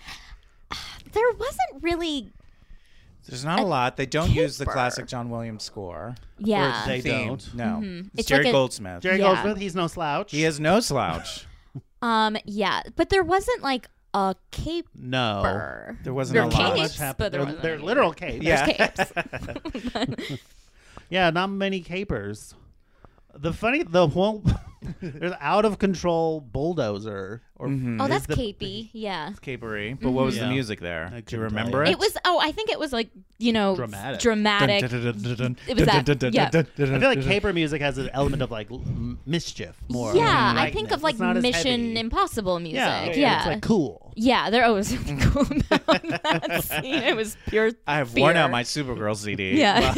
There wasn't really. There's not a lot. They don't use the caper. classic John Williams score. Or Yeah. they theme. don't. No. It's It's Jerry like a- Goldsmith. Jerry Yeah. Goldsmith, he's no slouch. He is no slouch. Yeah, but there wasn't like a caper. no. There wasn't There a are lot. Not capes, much happened. but there They're, wasn't they're any. literal capes. Yeah. There's capes. Yeah, not many capers. The whole there's out of control bulldozer or Oh, is that's the- capey. Yeah. Capery. But what was the Yeah. music there? I Do you couldn't remember tell it? you. It was. Oh, I think it was like Dramatic. dramatic. It was that. Yeah. I feel like caper music has an element of like mischief more. Yeah, than I think of lightness. like It's not as Mission heavy. Impossible music. Yeah, Yeah. it's like cool. Yeah, there was something cool about that scene. It was pure. I have fear. worn out my Supergirl CD. Yeah.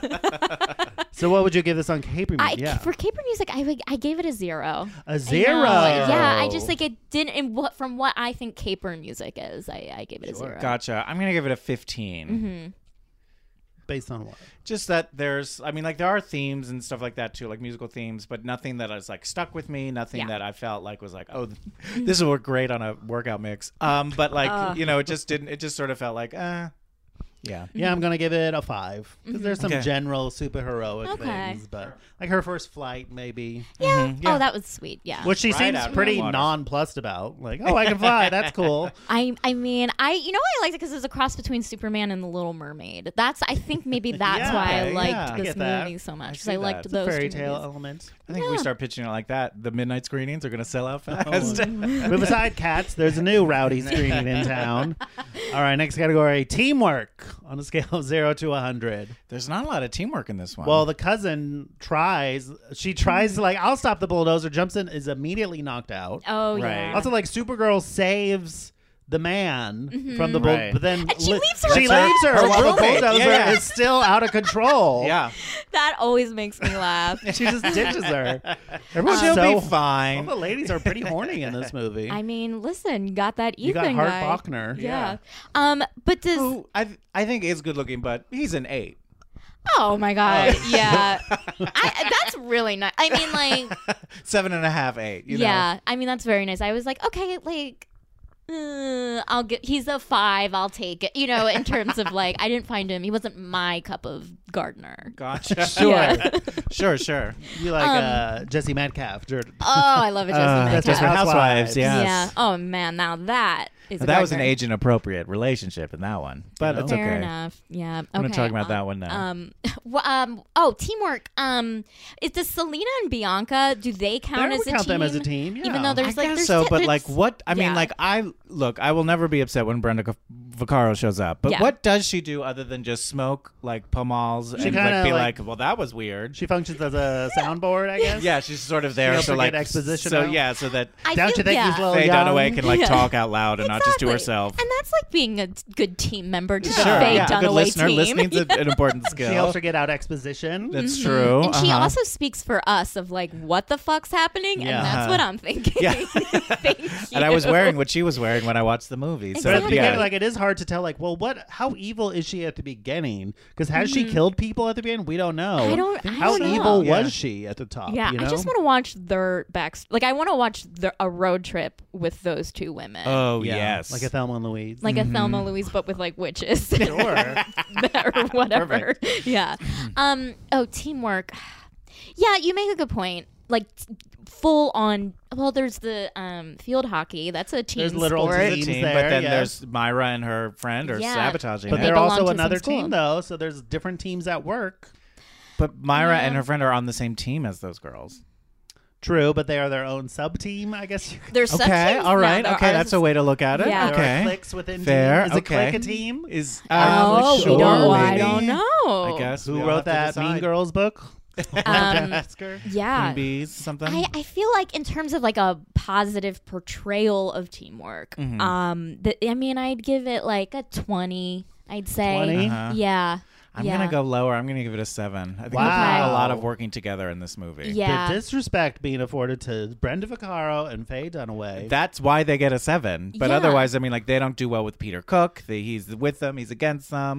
So what would you give this on caper music? Yeah, For caper music, I gave it a 0. a 0. Yeah, I just like it didn't. From what I think caper music is, I gave it a 0. Gotcha. I'm going to give it a 15. Mm-hmm. Based on what? Just that there are themes and stuff like that too, like musical themes, but nothing that is like stuck with me, nothing Yeah. that I felt like was like, oh, this will work great on a workout mix. But like, it just didn't, it just sort of felt like, yeah. Yeah, I'm gonna give it a 5 because there's some Okay. general super heroic Okay. things, but like her first flight, maybe, Yeah. Yeah. Oh, that was sweet. Yeah. which she Right seems out in pretty the water. nonplussed about. Like, oh, I can fly. That's cool. I mean, I liked it because it was a cross between Superman and the Little Mermaid. I think maybe that's Yeah, why I yeah, liked I this get that. movie so much. I 'cause see I liked that. those Fairy two tale movies. element. I think if we start pitching it like that, the midnight screenings are going to sell out fast. But beside cats, there's a new rowdy screening in town. All right, next category: teamwork on a scale of 0 to 100. There's not a lot of teamwork in this one. Well, the cousin tries. She tries to like, I'll stop the bulldozer. Jumps in, is immediately knocked out. Oh Right. yeah. Also, like Supergirl saves the man from the Right. but then And she leaves her She alone. leaves her Her while the roommate. bulldozer Yeah. is still out of control. Yeah. That always makes me laugh. She just ditches her. Everyone's She'll so be fine. All the ladies are pretty horny in this movie. I mean, listen, you got that Ethan You got Hart guy. Bachner. Yeah. But does Who I think is good looking, but he's an 8. oh my god, yeah, that's really nice. I mean, like, 7.5, 8. You yeah, I mean that's very nice. I was like, okay, like, I'll get. He's a 5. I'll take it. You know, in terms of like, I didn't find him. He wasn't my cup of Gardner. know. Gotcha. Sure. Sure. You like Jesse Metcalf. Oh, I love it, Jesse Metcalf. Desperate Housewives. Yes. Yeah. Oh man, now that is a That was an Gardner. age inappropriate relationship in that one, but it's Fair okay. enough. Yeah. Okay. I'm gonna talk about that one now. Teamwork. Does Selena and Bianca, do they count I as would a count team? them as a team, yeah. Even though I there's like guess there's so, but there's- like what? I mean, yeah. like I will never be upset when Brenda Vaccaro shows up. But Yeah. what does she do other than just smoke like pomals and kinda, like be like- like, well, that was weird. She functions as a soundboard, I guess. Yeah, she's sort of there, helps so her like get exposition So out. yeah, so that I Don't feel, you think yeah. he's a little Faye young? Dunaway can like Yeah. talk out loud and not just to Exactly. herself. And that's like being a good team member to Sure, the Faye yeah. A good Dunaway listener. team. Listening's an important skill. She helps her get out exposition. That's true. And she Uh-huh. also speaks for us of like what the fuck's happening, Yeah. and that's what I'm thinking. Yeah. Thank you. And I was wearing what she was wearing when I watched the movie. So But at the Exactly. yeah. beginning, like, it is hard to tell, like, well, how evil is she at the beginning? Because has she killed people at the beginning? We don't know. I How don't know. evil Yeah. was she at the top? Yeah, you know? I just want to watch their like I want to watch a road trip with those two women. Oh Yeah, yes. like a Thelma and Louise. like a Thelma Louise, but with like witches. Sure. or whatever. Yeah. Teamwork. Yeah, you make a good point. Like full on. Well, there's the field hockey. That's a team There's literal sport. There's a teams team, there, but then yes. there's Myra and her friend are Yeah. sabotaging But it. They they're belong also to some another school. team, though, so there's different teams at work. But Myra and her friend are on the same team as those girls. True, but they are their own sub-team, I guess. You could There's Okay, sub-teams all right. now. Okay, that's a way to look at it. Yeah. There Okay. are cliques within Fair. teams. Is Okay. a clique a team? Is Oh, sure, we don't. I maybe. don't know. I guess Who we'll wrote have to that Mean decide. Girls book? Ask her. Yeah. Queen Bees, something. I feel like in terms of like a positive portrayal of teamwork, Mm-hmm. I mean, I'd give it like a 20. I'd say, 20? Uh-huh. yeah. I'm yeah. gonna go lower. I'm gonna give it a 7. I think Wow. there's a lot of working together in this movie. Yeah. The disrespect being afforded to Brenda Vaccaro and Faye Dunaway. That's why they get a 7. But Yeah. otherwise, I mean, like they don't do well with Peter Cook. He's with them. He's against them.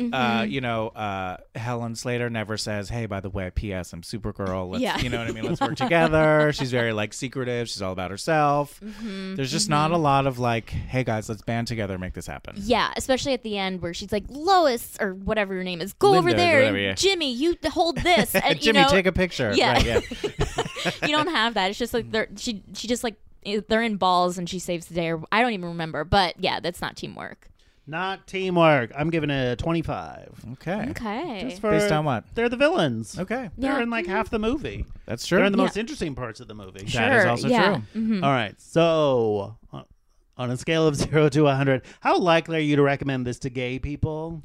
Helen Slater never says, "Hey, by the way, P.S. I'm Supergirl. Let's, Yeah. you know what I mean? Let's work together." She's very like secretive. She's all about herself. There's just not a lot of like, "Hey guys, let's band together and make this happen." Yeah, especially at the end where she's like, Lois, or whatever your name is, go Linda, over there. whatever, and yeah. Jimmy, you hold this. And, Jimmy, you know, take a picture. Yeah. Right, yeah. you don't have that. It's just like she just like they're in balls and she saves the day. Or I don't even remember. But yeah, that's not teamwork. Not teamwork. I'm giving it a 25. Okay. Okay. Just for, Based on what? They're the villains. Okay. They're Yeah. in like half the movie. That's true. They're in the Yeah. most interesting parts of the movie. That is also yeah. true. Mhm. All right. So, on a scale of 0 to 100, how likely are you to recommend this to gay people?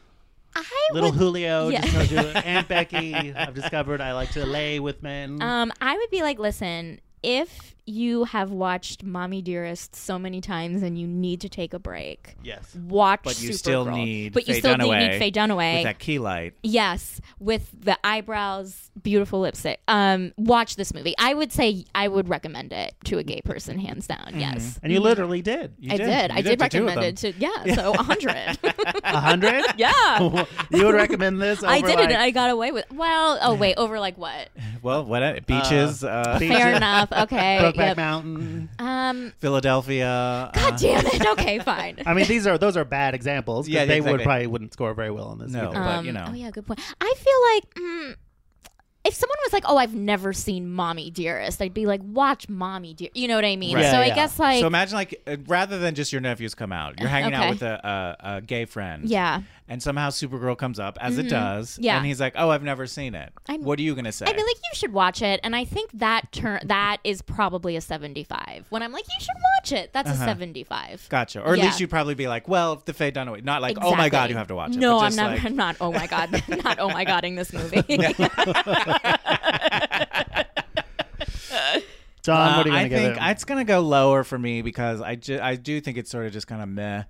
I Little would, Julio yeah. just told you, Aunt Becky, I've discovered I like to lay with men. I would be like, listen, if you have watched Mommy Dearest so many times and you need to take a break, Yes. watch But you still Supergirl. need But you Faye still Dunaway need Faye Dunaway. with that key light. Yes, with the eyebrows, beautiful lipstick. Watch this movie. I would say I would recommend it to a gay person, hands down. Yes. And you literally did. You I did. You I did to two of recommend them. it to, yeah, so 100. 100? Yeah. You would recommend this over I did like, it. I got away with. Well, oh wait, over like what? Well, what beaches? Beaches, Fair enough. Okay. Brokeback Yep. Mountain. Philadelphia. God damn it. Okay, fine. I mean, those are bad examples. 'cause Yeah, they exactly. wouldn't score very well on this. No. either. but, you know. Oh yeah, good point. I feel like if someone was like, "Oh, I've never seen Mommy Dearest," I'd be like, "Watch Mommy Dearest." You know what I mean? Right. So Yeah, I yeah. guess like, So imagine rather than just your nephews come out, you're hanging out Okay. with a gay friend. yeah. And somehow Supergirl comes up, as it does. Yeah. And he's like, "Oh, I've never seen it." What are you gonna say? I'd be like, you should watch it, and I think that is probably a 75. When I'm like, you should watch it, that's a 75. Gotcha. Or at Yeah. least you'd probably be like, "Well, the Faye Dunaway," not like, "Oh my God, Exactly. you have to watch it." No, but I'm just not. like- I'm not. Oh my God, not oh my Godding this movie. John, what are you going to give I it? think it's going to go lower for me because I do think it's sort of just kind of meh.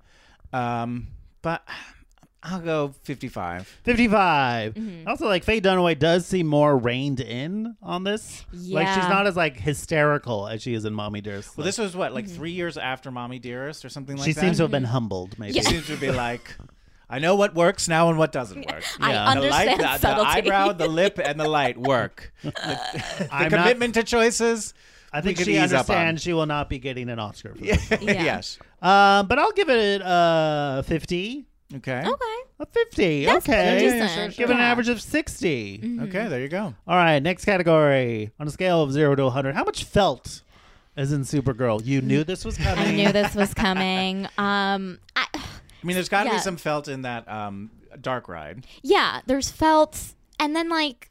But I'll go 55. 55. Mm-hmm. Also, like, Faye Dunaway does seem more reined in on this. Like, she's Yeah. not as, like, hysterical as she is in Mommy Dearest. Well, this was what, like 3 years after Mommy Dearest or something like she that? seems to have been humbled, maybe. She seems to be like, I know what works now and what doesn't work. I Yeah. The light, understand the subtlety. eyebrow, the lip, and the light work. The I'm not- commitment to choices. I think we could she ease up on. understands she will not be getting an Oscar for this. Yeah. Yes. But I'll give it 50. Okay. Okay. A 50. That's okay. decent. Yeah, sure, sure. Give it an Yeah. average of 60. Okay, there you go. All right, next category. On a scale of 0 to 100, how much felt as in Supergirl? You knew this was coming. I knew this was coming. I mean, there's got to Yeah. be some felt in that dark ride. Yeah, there's felt, and then like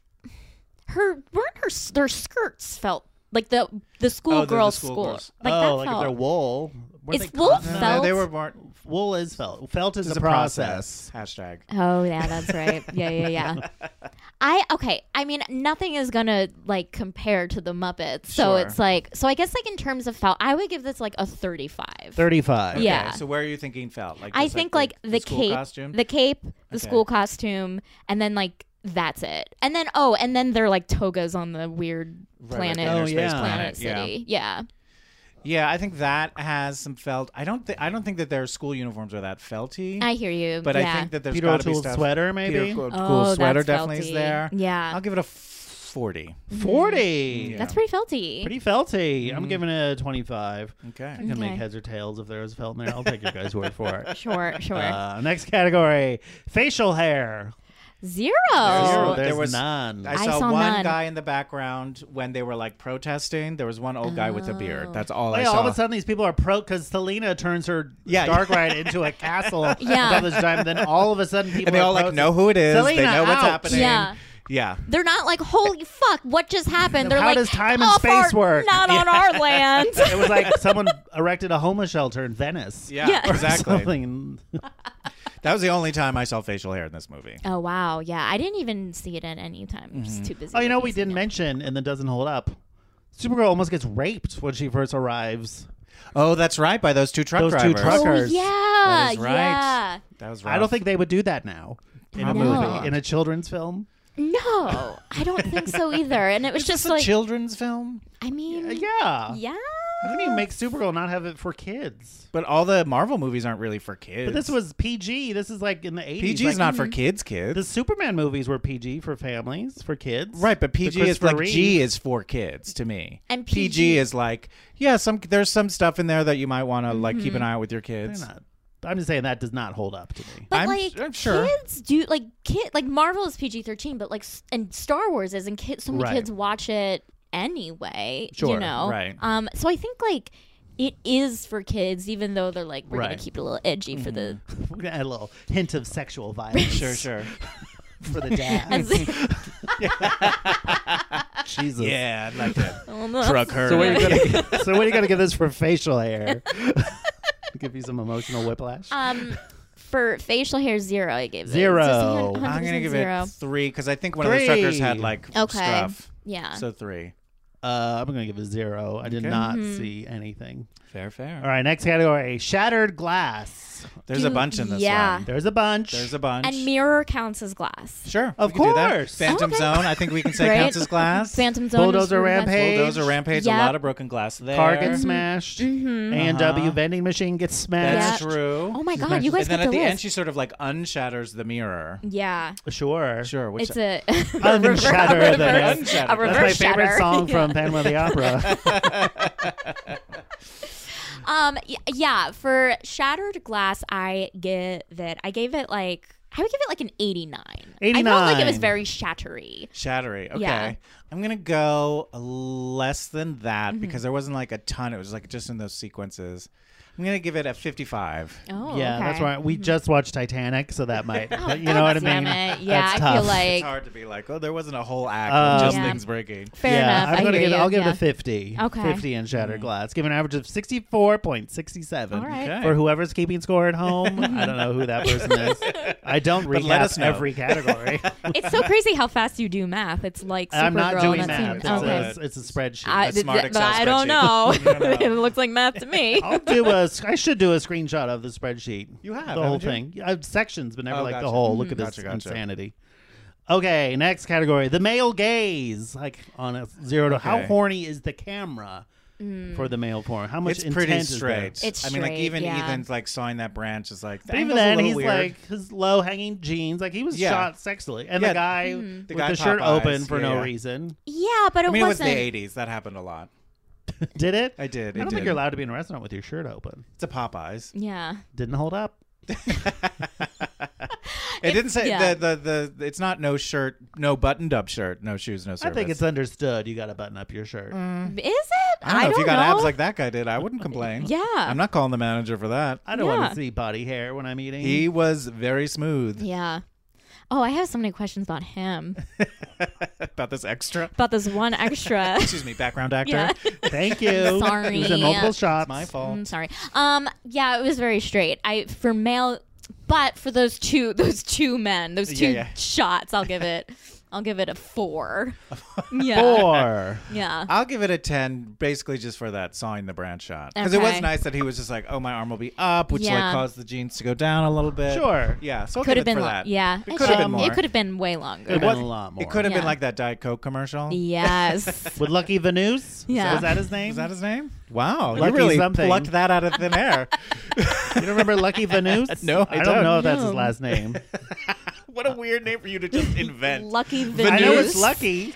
their skirts felt like the schoolgirl school. schoolgirls. Like oh, that like if felt. they're wool. Were Is they wool cotton? felt? They were more. Wool is felt. Felt is It's a process. Hashtag. Oh yeah, that's right. Yeah. I mean, nothing is gonna like compare to the Muppets, so Sure. it's like, so I guess like in terms of felt, I would give this like a 35. 35. Okay, Yeah. So where are you thinking felt? Like I just, think like the school cape, costume? the cape, the Okay. school costume, and then like that's it. And then they're like togas on the weird Right, planet, the inner space yeah. planet yeah. city. Yeah. Yeah, I think that has some felt. I don't think that their school uniforms are that felty. I hear you. but yeah. I think that there's Peter got to be O'Toole's stuff. sweater, maybe? Peter O'Toole's Oh, sweater that's definitely is felty. there. Yeah. I'll give it a 40. 40. That's pretty felty. Pretty felty. I'm giving it a 25. Okay. I can make Okay. heads or tails if there was felt in there. I'll take your guys' word for it. Sure. Next category, facial hair. Zero. Zero. There There's was none. I I saw saw one none. guy in the background when they were like protesting. There was one old guy with a beard. That's all I Oh, yeah, saw. all of a sudden these people are because Selena turns her Yeah. dark ride into a castle Yeah. above this time. And then all of a sudden people and they are all like protesting. know who it is. Selena, they know what's ouch. happening. Yeah. Yeah. They're not like, holy fuck, what just happened? They're How like, does time and off space our- work? Not on our land. It was like someone erected a homeless shelter in Venice. Yeah, Yeah. Or exactly. something. That was the only time I saw facial hair in this movie. Oh wow, yeah, I didn't even see it at any time. I'm just too busy. Oh, you know, looking we at didn't it. mention, and that doesn't hold up. Supergirl almost gets raped when she first arrives. Oh, that's right. By those two truck Those two drivers. truckers. Oh yeah, That is right. yeah. That was I don't think they would do that now in a No. movie, in a children's film. No, I don't think so either. And it was Is just this a like, children's film? I mean, Yeah. yeah. How can you make Supergirl not have it for kids? But all the Marvel movies aren't really for kids. But this was PG. This is like in the 80s. PG like, is not for kids. The Superman movies were PG for families, for kids. Right, but PG The is Christopher like Reeve. G is for kids to me. And PG PG is like, yeah, there's some stuff in there that you might want to like keep an eye out with your They're kids. not. I'm just saying that does not hold up to me. But I'm sure. kids do like Marvel is PG-13, but like and Star Wars is, and so many Right. kids watch it anyway. Sure, you know, right. So I think like it is for kids, even though they're like, we're Right. gonna keep it a little edgy for the. We're gonna add a little hint of sexual violence. Sure. For the dad. As- Jesus. Yeah, I'd like to Oh, no. truck her. So what are you gonna give this for facial hair? Give you some emotional whiplash. For facial hair, 0. I gave it. Zero. It's just I'm gonna 100% give 0. it 3 because I think one of the truckers had like Okay. stuff. Yeah. So 3. I'm gonna give it 0. I did Okay. not see anything. Fair. All right, next category: shattered glass. There's a bunch in this yeah. one. There's a bunch. There's a bunch. And mirror counts as glass. Sure, Of we can do that. course. Phantom Okay. Zone, I think we can say Right. counts as glass. Phantom Zone. Bulldozer is- Rampage. Bulldozer Rampage, a Yep. lot of broken glass there. Car gets smashed. A&W vending machine gets smashed. That's true. Oh my god, you guys And then get at the the end, list. she sort of like unshatters the mirror. Yeah. Sure. Sure, which It's a Unshatter the reverse, Unshatter. a reverse That's my favorite shatter. song from Phantom of the Opera. Yeah, for Shattered Glass, I gave it like an 89. I felt like it was 89. very shattery. Shattery. Okay. Yeah. I'm going to go less than that because there wasn't like a ton. It was like just in those sequences. I'm gonna give it a 55. Oh, Yeah, okay. that's right. We just watched Titanic, so that might, you know what I Damn mean? it. Yeah, That's I feel tough. like It's hard to be like, oh, there wasn't a whole act of just Yeah. things breaking. fair enough. I'm I gonna hear give it. you. I'll give it Yeah. a 50. Okay. 50 in Shattered Glass. Give an average of 64.67. All right. Okay. For whoever's keeping score at home, I don't know who that person is. I don't But let us recap know. every category. It's so crazy how fast you do math. It's like Supergirl. I'm not doing and that math. seems- okay. It's a spreadsheet. A smart Excel I don't spreadsheet. know. You don't know. It looks like math to me. I should do a screenshot of the spreadsheet. You have, the whole haven't you? thing. Yeah, sections, but never Oh, like gotcha. the whole. Look at this Gotcha. insanity. Okay, next category: the male gaze. Like on a 0 to how Okay. horny is the camera for the male porn? How much It's intent pretty is there? straight. It's I mean, like straight, even yeah. Ethan's like sawing that branch is like. But even then, he's like his low hanging jeans. Like he was Yeah. shot sexily, and Yeah. the guy Mm-hmm. with The guy the shirt Popeyes. open for Yeah, no yeah. reason. Yeah, but it I mean, it was wasn't. the 80s. That happened a lot. Did it? I did. I don't think you're allowed to be in a restaurant with your shirt open. It's a Popeyes. Yeah. Didn't hold up. It didn't say yeah. the. It's not no shirt, no buttoned up shirt, no shoes, no service. I think it's understood. You got to button up your shirt. Is it? I don't know if you got abs like that guy did. I wouldn't complain. Yeah. I'm not calling the manager for that. I don't want Yeah. to see body hair when I'm eating. He was very smooth Yeah. Oh, I have so many questions about him. about this extra. About this one extra. Excuse me, background actor. Yeah. Thank you. Sorry. He was in multiple shots. My fault. I'm sorry. Yeah, it was very straight. For male, but for those two men, those two Yeah. shots, I'll give it a 4. Yeah. 4. Yeah. I'll give it a 10, basically just for that sawing the branch shot. Because it was Okay. nice that he was just like, oh, my arm will be up, which Yeah. like caused the jeans to go down a little bit. Sure. Yeah, so I'll Could give have it been for lo- that. yeah. It could have been more. It could have been way longer. It was a lot more. It could have been Yeah. like that Diet Coke commercial. Yes. With Lucky Venus? Yeah. Was that his name? Is that his name? Wow, Lucky you really something. plucked that out of thin air. You don't remember Lucky Venus? No, I don't don't. know if that's his No. last name. What a weird name for you to just invent. Lucky I Venus. know it's Lucky.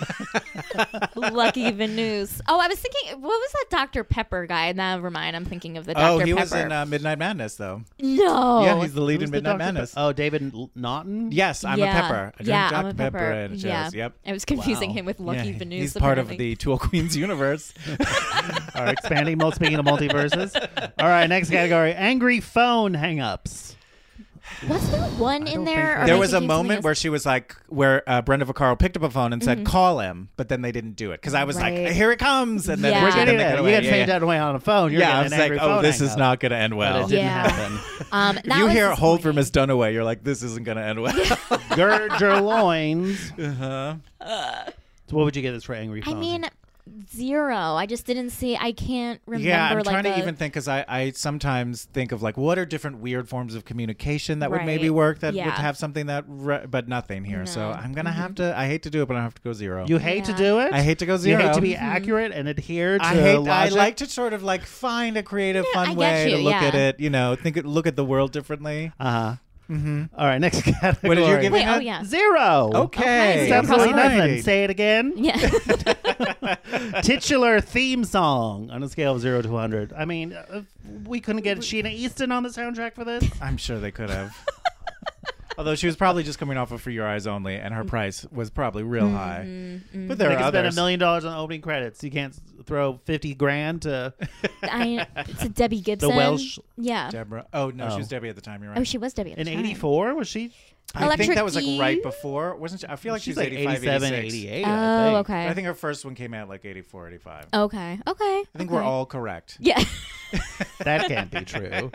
Lucky Venus. Oh, I was thinking, what was that Dr. Pepper guy? Never mind. I'm thinking of the Dr. Oh, he Pepper. was in Midnight Madness, though. No. Yeah, he's the lead in Who's the Midnight Dr. Madness. Oh, David Naughton? Yes, I'm a pepper. I drink Yeah, Dr. I'm a pepper. and it Yeah. shows. Yep. I was confusing Wow. him with Lucky Yeah, Venus. he's part of apparently. the Two Old Queens universe. All right, speaking of multiverses. All right, next category: angry phone hangups. Was there one in there? or am There I was a thinking of something moment else? where she was like, where Brenda Vaccaro picked up a phone and said, "Call him," but then they didn't do it because I was Right. like, "Here it comes," and then Yeah. We're We're getting then they there. cut You away. get Yeah, famed yeah. out away on a phone. You're Yeah, I getting was an like, angry "Oh, phone this is hang-up. not going to end But well." it didn't Yeah. happen. That You was hear "Hold for disappointing. Miss Dunaway," you're like, "This isn't going to end well." Gird your loins. Uh-huh. So what would you get this for angry phone? I mean, 0. I just didn't see. I can't remember. Yeah, I'm like trying to the- even think because I sometimes think of like what are different weird forms of communication that would maybe Right. work that Yeah. would have something that but nothing here. So No. I'm gonna have to. I hate to do it, but I have to go 0. you hate to Yeah. do it? I hate to go You 0. hate to be accurate and adhere to I logic? like to sort of like find a creative, Yeah, I fun get way to you, look yeah. at it. You know, look at the world differently. Uh-huh. All right, next category. What did you give Wait, it? oh yeah. 0. Okay, Okay, It's absolutely alrighty. nothing. Say it again. Yeah. Titular theme song on a scale of 0 to 100. I mean, we couldn't get Sheena Easton on the soundtrack for this. I'm sure they could have. Although she was probably just coming off of For Your Eyes Only, and her price was probably real high. But there They are could spend others. $1 million on opening credits. You can't throw $50,000 to It's a Debbie Gibson. the Welsh. Yeah. Deborah. Oh no, Oh. she was Debbie at the time. You're right. Oh, she was Debbie. At the In time. '84, was she? I think Electric that was like Eve? right before, wasn't she? I feel like She's she's like 85, 87, 86. 88. Oh, I think. okay. I think her first one came out like 84, 85. Okay. Okay. I think we're all correct. Yeah. That can't be true.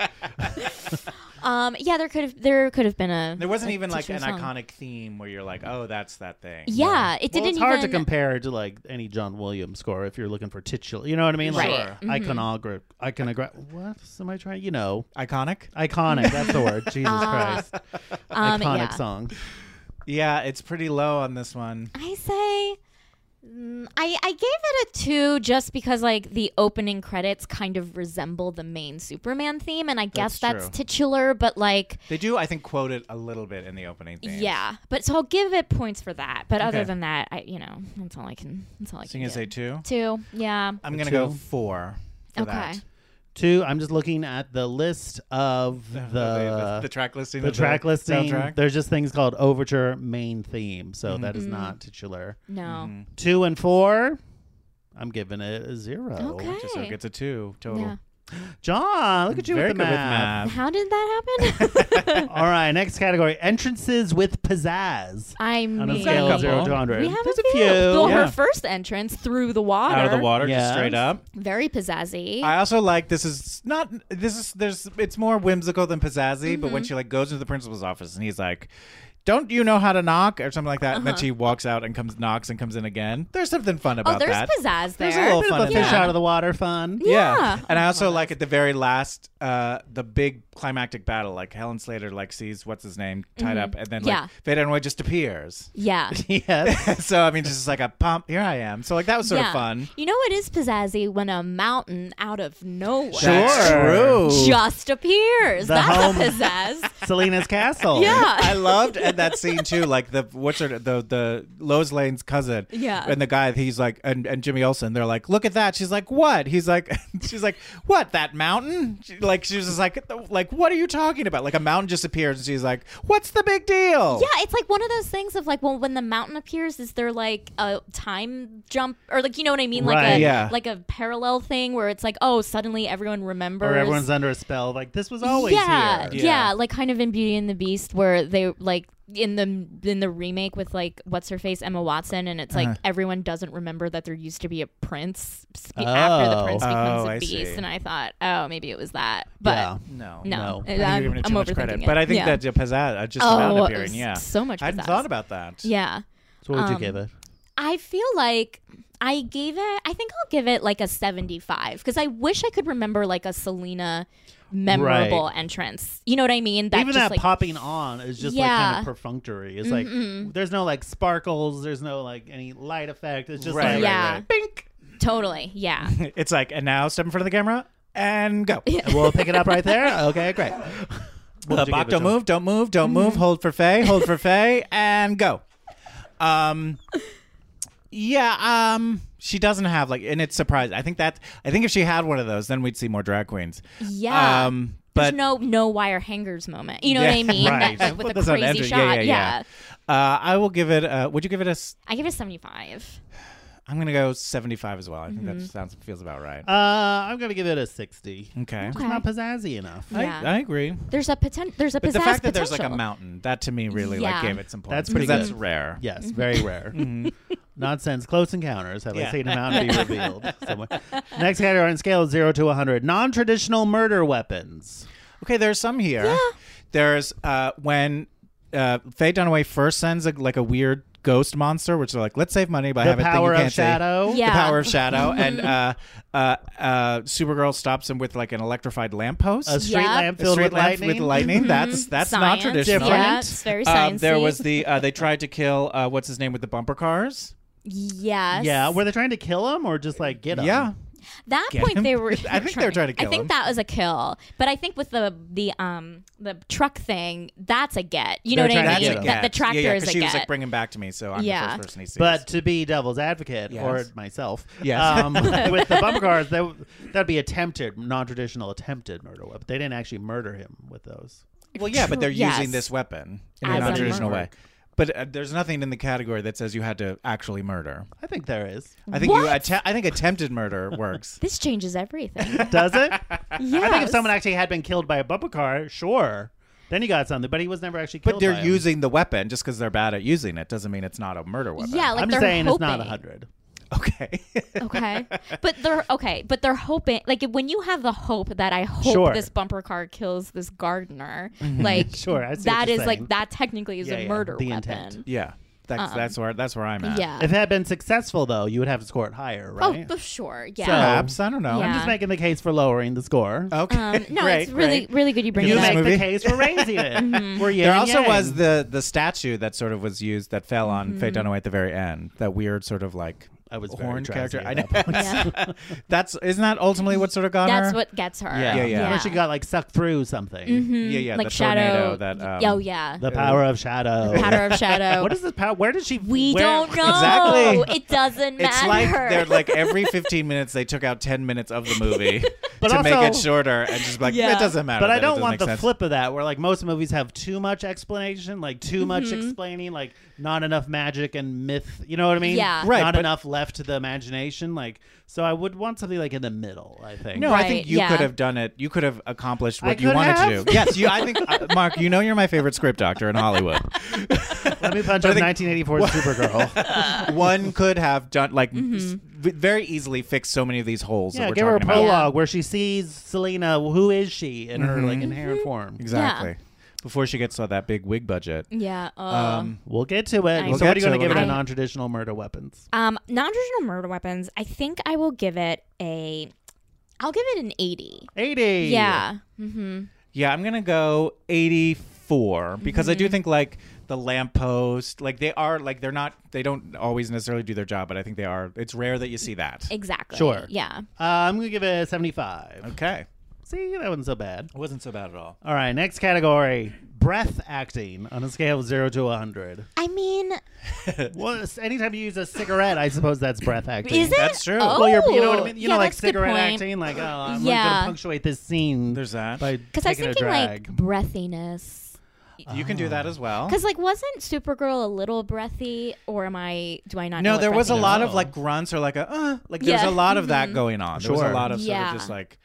Yeah. There could have been a. There wasn't a even like an titular song. iconic theme where you're like, oh, that's that thing. Yeah. It Well, didn't it's hard even. to compare to like any John Williams score if you're looking for titular. You know what I mean? Like Right. Sure. iconograph. What am I trying? You know, Iconic? iconic. That's the word. Jesus Christ. Iconic yeah. song. Yeah, it's pretty low on this one. I say. I gave it a 2 just because like the opening credits kind of resemble the main Superman theme, and I guess that's true. titular, but like They do, I think, quote it a little bit in the opening theme. yeah. But so I'll give it points for that. But other Okay. than that, that's all I can. That's all I So can. you're going to say give. 2? 2. Yeah. I'm going to 2? go 4 for Okay. that. 2. I'm just looking at the list of The track listing. the of track listing. soundtrack. There's just things called overture, main theme. So that is not titular. No. 2 and 4. I'm giving it a 0. Okay. So it gets a 2 total. Yeah. John, look at you Very with the good with math. math. How did that happen? All right, next category: entrances with pizzazz. I On a mean, scale of 0 to couple. 100. we have There's a few. few. Yeah. Her first entrance through the water. Out of the water, Yes. just straight up. Very pizzazzy. I also like it's more whimsical than pizzazzy, but when she like goes into the principal's office and he's like, don't you know how to knock or something like that, and then she walks out and knocks and comes in again. There's something fun about there's that. pizzazz there. There's a little Bit of fun a in fish that. out of the water fun. Yeah. And I also like at the very last, the big climactic battle, like Helen Slater like sees what's his name tied up, and then like Yeah. Faye Dunaway just appears. Yeah. Yes. So I mean, just like a pump. Here I am. So like that was sort of fun. You know what is pizzazzy when a mountain out of nowhere That's Sure. true. just appears. The That's home- a pizzazz. Selena's Castle. Yeah. I loved and that scene too, like the Lois Lane's cousin, Yeah. and the guy he's like, and Jimmy Olsen, they're like, look at that. She's like, what? He's like, she's like, what? That mountain? She was just like, what are you talking about? Like a mountain just appears, and she's like, what's the big deal? Yeah, it's like one of those things of like, well, when the mountain appears, is there like a time jump or like, you know what I mean? Like Right. like a parallel thing where it's like, oh, suddenly everyone remembers. Or everyone's under a spell. Like, this was always yeah, here. yeah, like kind of in Beauty and the Beast where they like in the remake with like what's her face Emma Watson, and it's like everyone doesn't remember that there used to be a prince after the prince becomes Oh, a I beast, see. and I thought, oh, maybe it was that, but Yeah. No. no, I think you're giving it too much overthinking credit. it. But I think Yeah. that pizzazz, just the mountain appearing, yeah. so much I hadn't pizzazz. thought about that. Yeah. So what would you give it? I feel like I think I'll give it like a 75 because I wish I could remember like a Selena memorable entrance. You know what I mean? Even just, that like, popping on is just like Yeah. kind of perfunctory. It's like there's no like sparkles, there's no like any light effect. It's just Right, like Yeah. bink. Totally. Yeah. It's like, and now step in front of the camera and go. And we'll pick it up right there. Okay, great. What would you Bach, give it, don't John? move, don't move. Hold for Faye, hold for Faye, and go. She doesn't have like, and it's surprising. I think if she had one of those, then we'd see more drag queens. Yeah. But There's no wire hangers moment. You know what I Yeah, mean? right. With Put a this on crazy enter- shot. yeah. I will give it. Would you give it a? I give it a 75. I'm gonna go 75 as well. I think that feels about right. I'm gonna give it a 60. Okay. It's not pizzazzy enough. Yeah. I agree. There's a pizzazz But the fact that potential. there's like a mountain, that to me really like Yeah. gave it some points. That's pretty because good. that's rare. Yes, very rare. Not since Close Encounters have I Yeah. seen a mountain be revealed. Somewhere. Next category on a scale of 0 to 100: non-traditional murder weapons. Okay, there's some here. Yeah. There's when Faye Dunaway first sends a weird ghost monster, which are like, let's save money by The having a thing power you of can't shadow. see. Yeah. The power of shadow, and Supergirl stops him with like an electrified lamppost. A street Yep. lamp A filled street with lamp lightning. with lightning. That's not Science. traditional. Yeah, it's very sciencey. There was the they tried to kill what's his name with the bumper cars. Yes. Yeah, were they trying to kill him or just like get him? Yeah. That Get point him? they were. I think they were trying to kill I think him. that was a kill, but I think with the truck thing, that's a get. You know They're what I trying to mean? get him. That the tractor yeah, is a she was get. like, bring him back to me, so I'm Yeah. the first person he sees. But to be devil's advocate, Yes. or myself, Yes. with the bumper cars, that'd be attempted, non-traditional attempted murder weapon. They didn't actually murder him with those. well, yeah, but they're Yes. using this weapon in As a a non-traditional murder. way. But there's nothing in the category that says you had to actually murder. I think there is. I think What? I think attempted murder works. This changes everything. Does it? Yes. I think if someone actually had been killed by a bumper car, sure, then you got something. But he was never actually killed. But they're by him. using the weapon just because they're bad at using it doesn't mean it's not a murder weapon. Yeah, like I'm they're just saying hoping. it's not 100. Okay. Okay, but they're hoping. Like when you have the hope that I hope Sure. this bumper car kills this gardener, like Sure, I see what that you're is like saying. that technically is Yeah, a yeah, murder the weapon. intent. Yeah. That's where I'm at. Yeah. If it had been successful, though, you would have to score it higher, right? Oh, sure. Yeah. Perhaps. I don't know. Yeah. I'm just making the case for lowering the score. Okay. No, Great, it's really, great. really good you bring You it this up. make movie? the case for raising it. We're yin There and also yang. was the statue that sort of was used that fell on Faye Dunaway at the very end. That weird sort of like I was very horn drowsy character. at I that know. point. Yeah. Isn't that ultimately what sort of got her? That's what gets her. Yeah. When she got like sucked through something. Yeah. Like the shadow. tornado that. Oh yeah. The power of shadow. Power of shadow. What is this power? Where did she? We where- don't know. Exactly. It doesn't matter. It's like they're like every 15 minutes they took out 10 minutes of the movie But to make also- it shorter and just like Yeah. it doesn't matter. But I that it don't doesn't want make the sense. flip of that, where like most movies have too much explanation, like too much explaining, like not enough magic and myth. You know what I mean? Yeah. Right, Not but- enough left to the imagination. Like, so I would want something like in the middle, I think. No, I think you could have done it. You could have accomplished what you wanted to do. Yes, I think, Mark, you're my favorite script doctor in Hollywood. Let me punch up 1984 Supergirl. One could have done, very easily fixed so many of these holes that we're give her a talking about. prologue where she sees Selena, who is she, in her like inherent form. Exactly. Yeah. Before she gets that big wig budget. Yeah. We'll get to it. We'll So what are you going to give it it. a non-traditional murder weapons? Non-traditional murder weapons. I think I will give it I'll give it an 80. 80. Yeah. Yeah, I'm going to go 84 because I do think like the lamppost, like they don't always necessarily do their job, but I think they are. It's rare that you see that. Exactly. Sure. Yeah. I'm going to give it a 75. Okay. See, that wasn't so bad. It wasn't so bad at all. All right, next category. Breath acting on a scale of 0 to 100. I mean, Well, anytime you use a cigarette, I suppose that's breath acting. is it? That's true. Oh. Well, you know what I mean? You know, like that's a good cigarette point. acting, like, I'm going Yeah. to punctuate this scene. There's that. By Because I was taking a thinking drag. like breathiness. You can do that as well. Because like, wasn't Supergirl a little breathy, or do I not? know No, what there was a breathiness lot is? of like grunts or like like there's Yeah. a lot of that going on. There was a Sure. lot of sort Yeah. of just like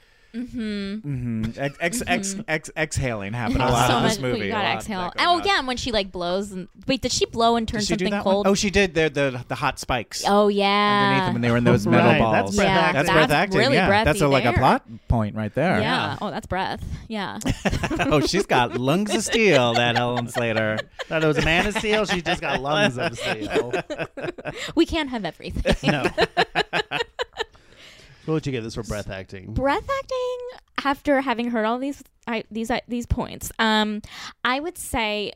exhaling happened a Oh, lot so in this much. movie. We A gotta lot of exhale. that going Oh on. yeah, and when she like blows and wait, did she blow and turn Did she do something that one? cold? Oh, she did. The hot spikes Oh yeah. underneath them, and they were in those metal Right, balls. that's breath acting. That's breath acting. really yeah, breathy that's like a there. plot point right there. Yeah. Oh, that's breath. Yeah. Oh, she's got lungs of steel. That Helen Slater. Thought it was a man of steel. She just got lungs of steel. We can't have everything. No. What would you give this for breath acting? Breath acting. After having heard all these points, I would say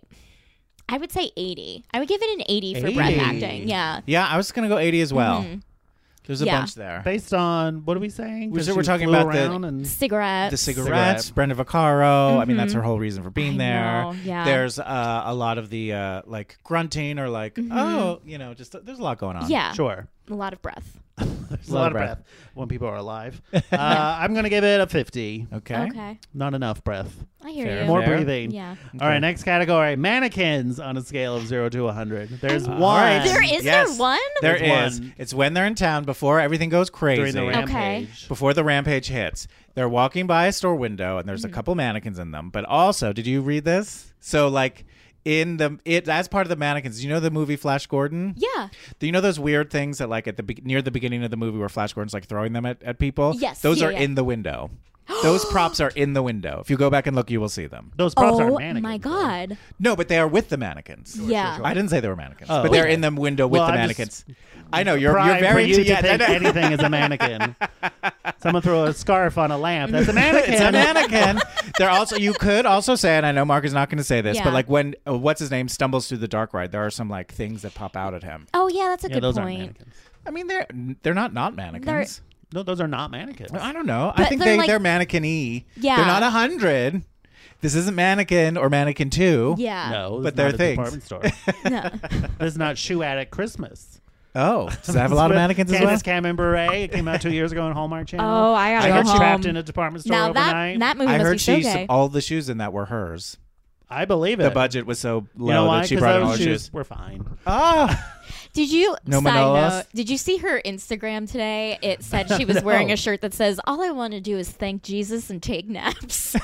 80. I would give it an 80 for breath 80. acting. Yeah. Yeah, I was gonna go 80 as well. There's a Yeah. bunch there. Based on, what are we saying? We're 'Cause talking she flew about the- around and Cigarettes. The cigarettes, Brenda Vaccaro. I mean, that's her whole reason for being I there. know, yeah. There's a lot of the like grunting or like just there's a lot going on. Yeah. Sure. A lot of breath. There's a lot of breath when people are alive. I'm going to give it a 50. Okay. Okay. Not enough breath. I hear Fair. you. More Fair. breathing. Yeah. All right, next category. Mannequins on a scale of 0 to 100. There's one. right. There is Yes. there one? There There's is. one. It's when they're in town before everything goes crazy. During the rampage. Before the rampage hits. They're walking by a store window and there's a couple mannequins in them. But also, did you read this? So like as part of the mannequins, you know the movie Flash Gordon? Yeah. Do you know those weird things that like near the beginning of the movie where Flash Gordon's like throwing them at people? Yes. Those Yeah, are yeah. in the window. Those props are in the window. If you go back and look, you will see them. Those props Oh are mannequins. my god. No, but they are with the mannequins. Yeah. I didn't say they were mannequins, Oh. but they're in the window with Well, the I'm mannequins. I know you're Prime very for you to yeah, think I know. anything is a mannequin. Someone throw a scarf on a lamp. That's a mannequin. It's a mannequin. They're also. You could also say, and I know Mark is not going to say this, Yeah. but like when what's his name stumbles through the dark ride, there are some like things that pop out at him. Oh yeah, that's a Yeah, good those aren't point. mannequins. I mean, they're not mannequins. No, those are not mannequins. I don't know. I But think they're like- they're mannequin-y. Yeah. They're not 100. This isn't Mannequin or Mannequin 2. Yeah. No, But it's they're not a things. department store. No. This is not Shoe Attic Christmas. Oh, does that have a lot of mannequins as well? Candace Cameron Bure. It came out 2 years ago on Hallmark Channel. Oh, I gotta She go got home. trapped in a department store Now overnight. that movie I must heard be so she gay. all the shoes in that were hers. I believe it. The budget was so low You know why? that she 'Cause brought in those all her shoes shoes. were fine. Oh, Did you No side Manolos? note, did you see her Instagram today? It said she was wearing a shirt that says, "All I want to do is thank Jesus and take naps."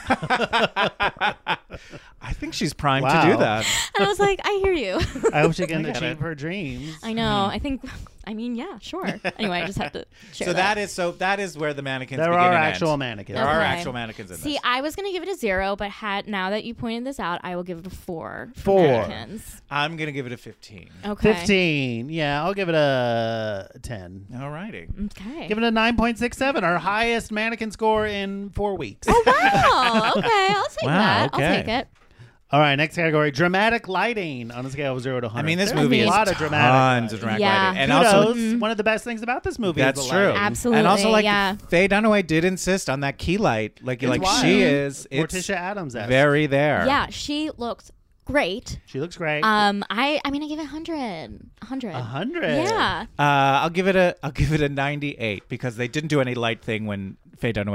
I think she's primed Wow. to do that. And I was like, I hear you. I hope she can get achieve it. her dreams. I know. I mean, yeah, sure. Anyway, I just have to share So that. that is where the mannequins There begin are and actual end. mannequins. There are Okay. actual mannequins in See, this. I was gonna give it a 0, but now that you pointed this out, I will give it a 4. for 4. mannequins. I'm going to give it a 15. Okay. 15. Yeah, I'll give it a 10. All righty. Okay. Give it a 9.67, our highest mannequin score in 4 weeks. Oh wow. Okay, I'll take Wow, that. okay. I'll take it. All right, next category, dramatic lighting on a scale of 0 to 100. I mean, this There's movie a is lot of dramatic tons of lighting. dramatic Yeah. lighting. And Kudos. also, One of the best things about this movie that's is the true. lighting. Absolutely. And also, like, yeah. Faye Dunaway did insist on that key light. Like It's wild. she is. It's Morticia Adams. very there. Yeah, she looked great. She looks great. I mean, I give it 100. 100. 100. Yeah. I'll give it a 98 because they didn't do any light thing when Faye Dunaway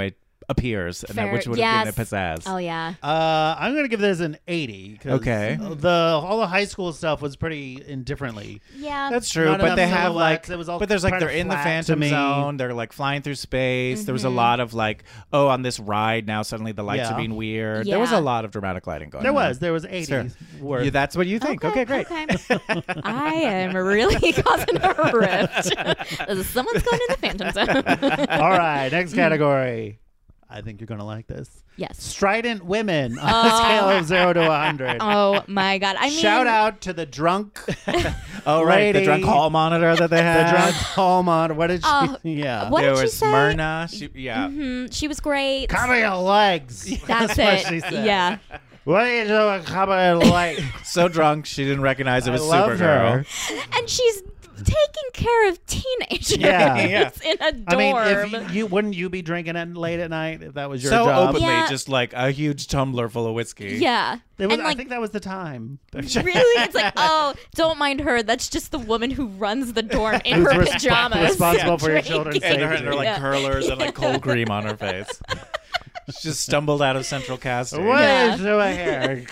appears, and Fair- which would yes. have given it pizzazz. Oh yeah. I'm going to give this an 80. 'Cause Okay. All the high school stuff was pretty indifferently. Yeah. That's true, Not but enough they have silhouettes. like, It was all but there's like kinda they're in the flat to Phantom me. Zone. They're like flying through space. There was a lot of like, oh, on this ride now suddenly the lights Yeah. are being weird. There was Yeah. a lot of dramatic lighting going. There on. was 80 Sure. worth. Yeah, that's what you think. Okay, great. Okay. I am really causing a rift. Someone's going in the Phantom Zone. All right, next category. I think you're going to like this. Yes. Strident women on a scale of 0 to 100. Oh my God. I mean, Shout out to the drunk, Oh, right, the Lady. drunk hall monitor that they the had. drunk Hallmark. What did she? Yeah. What there did she was say? Myrna. Yeah. She was great. Cover your legs. That's what it. she said. Yeah. What are you doing? Cover your legs. So drunk she didn't recognize it was I love Supergirl. her. And she's taking care of teenagers Yeah. Yeah. in a dorm. I mean, if you wouldn't you be drinking it late at night if that was your So job? openly, Yeah. just like a huge tumbler full of whiskey. yeah. It was, and I like, think that was the time. really, it's like, oh, don't mind her. That's just the woman who runs the dorm in Who's her resp- pajamas. responsible for your drinking. children's And her, safety. like Yeah. curlers and like cold cream on her face. She just stumbled out of central casting. What Yeah. is doing here?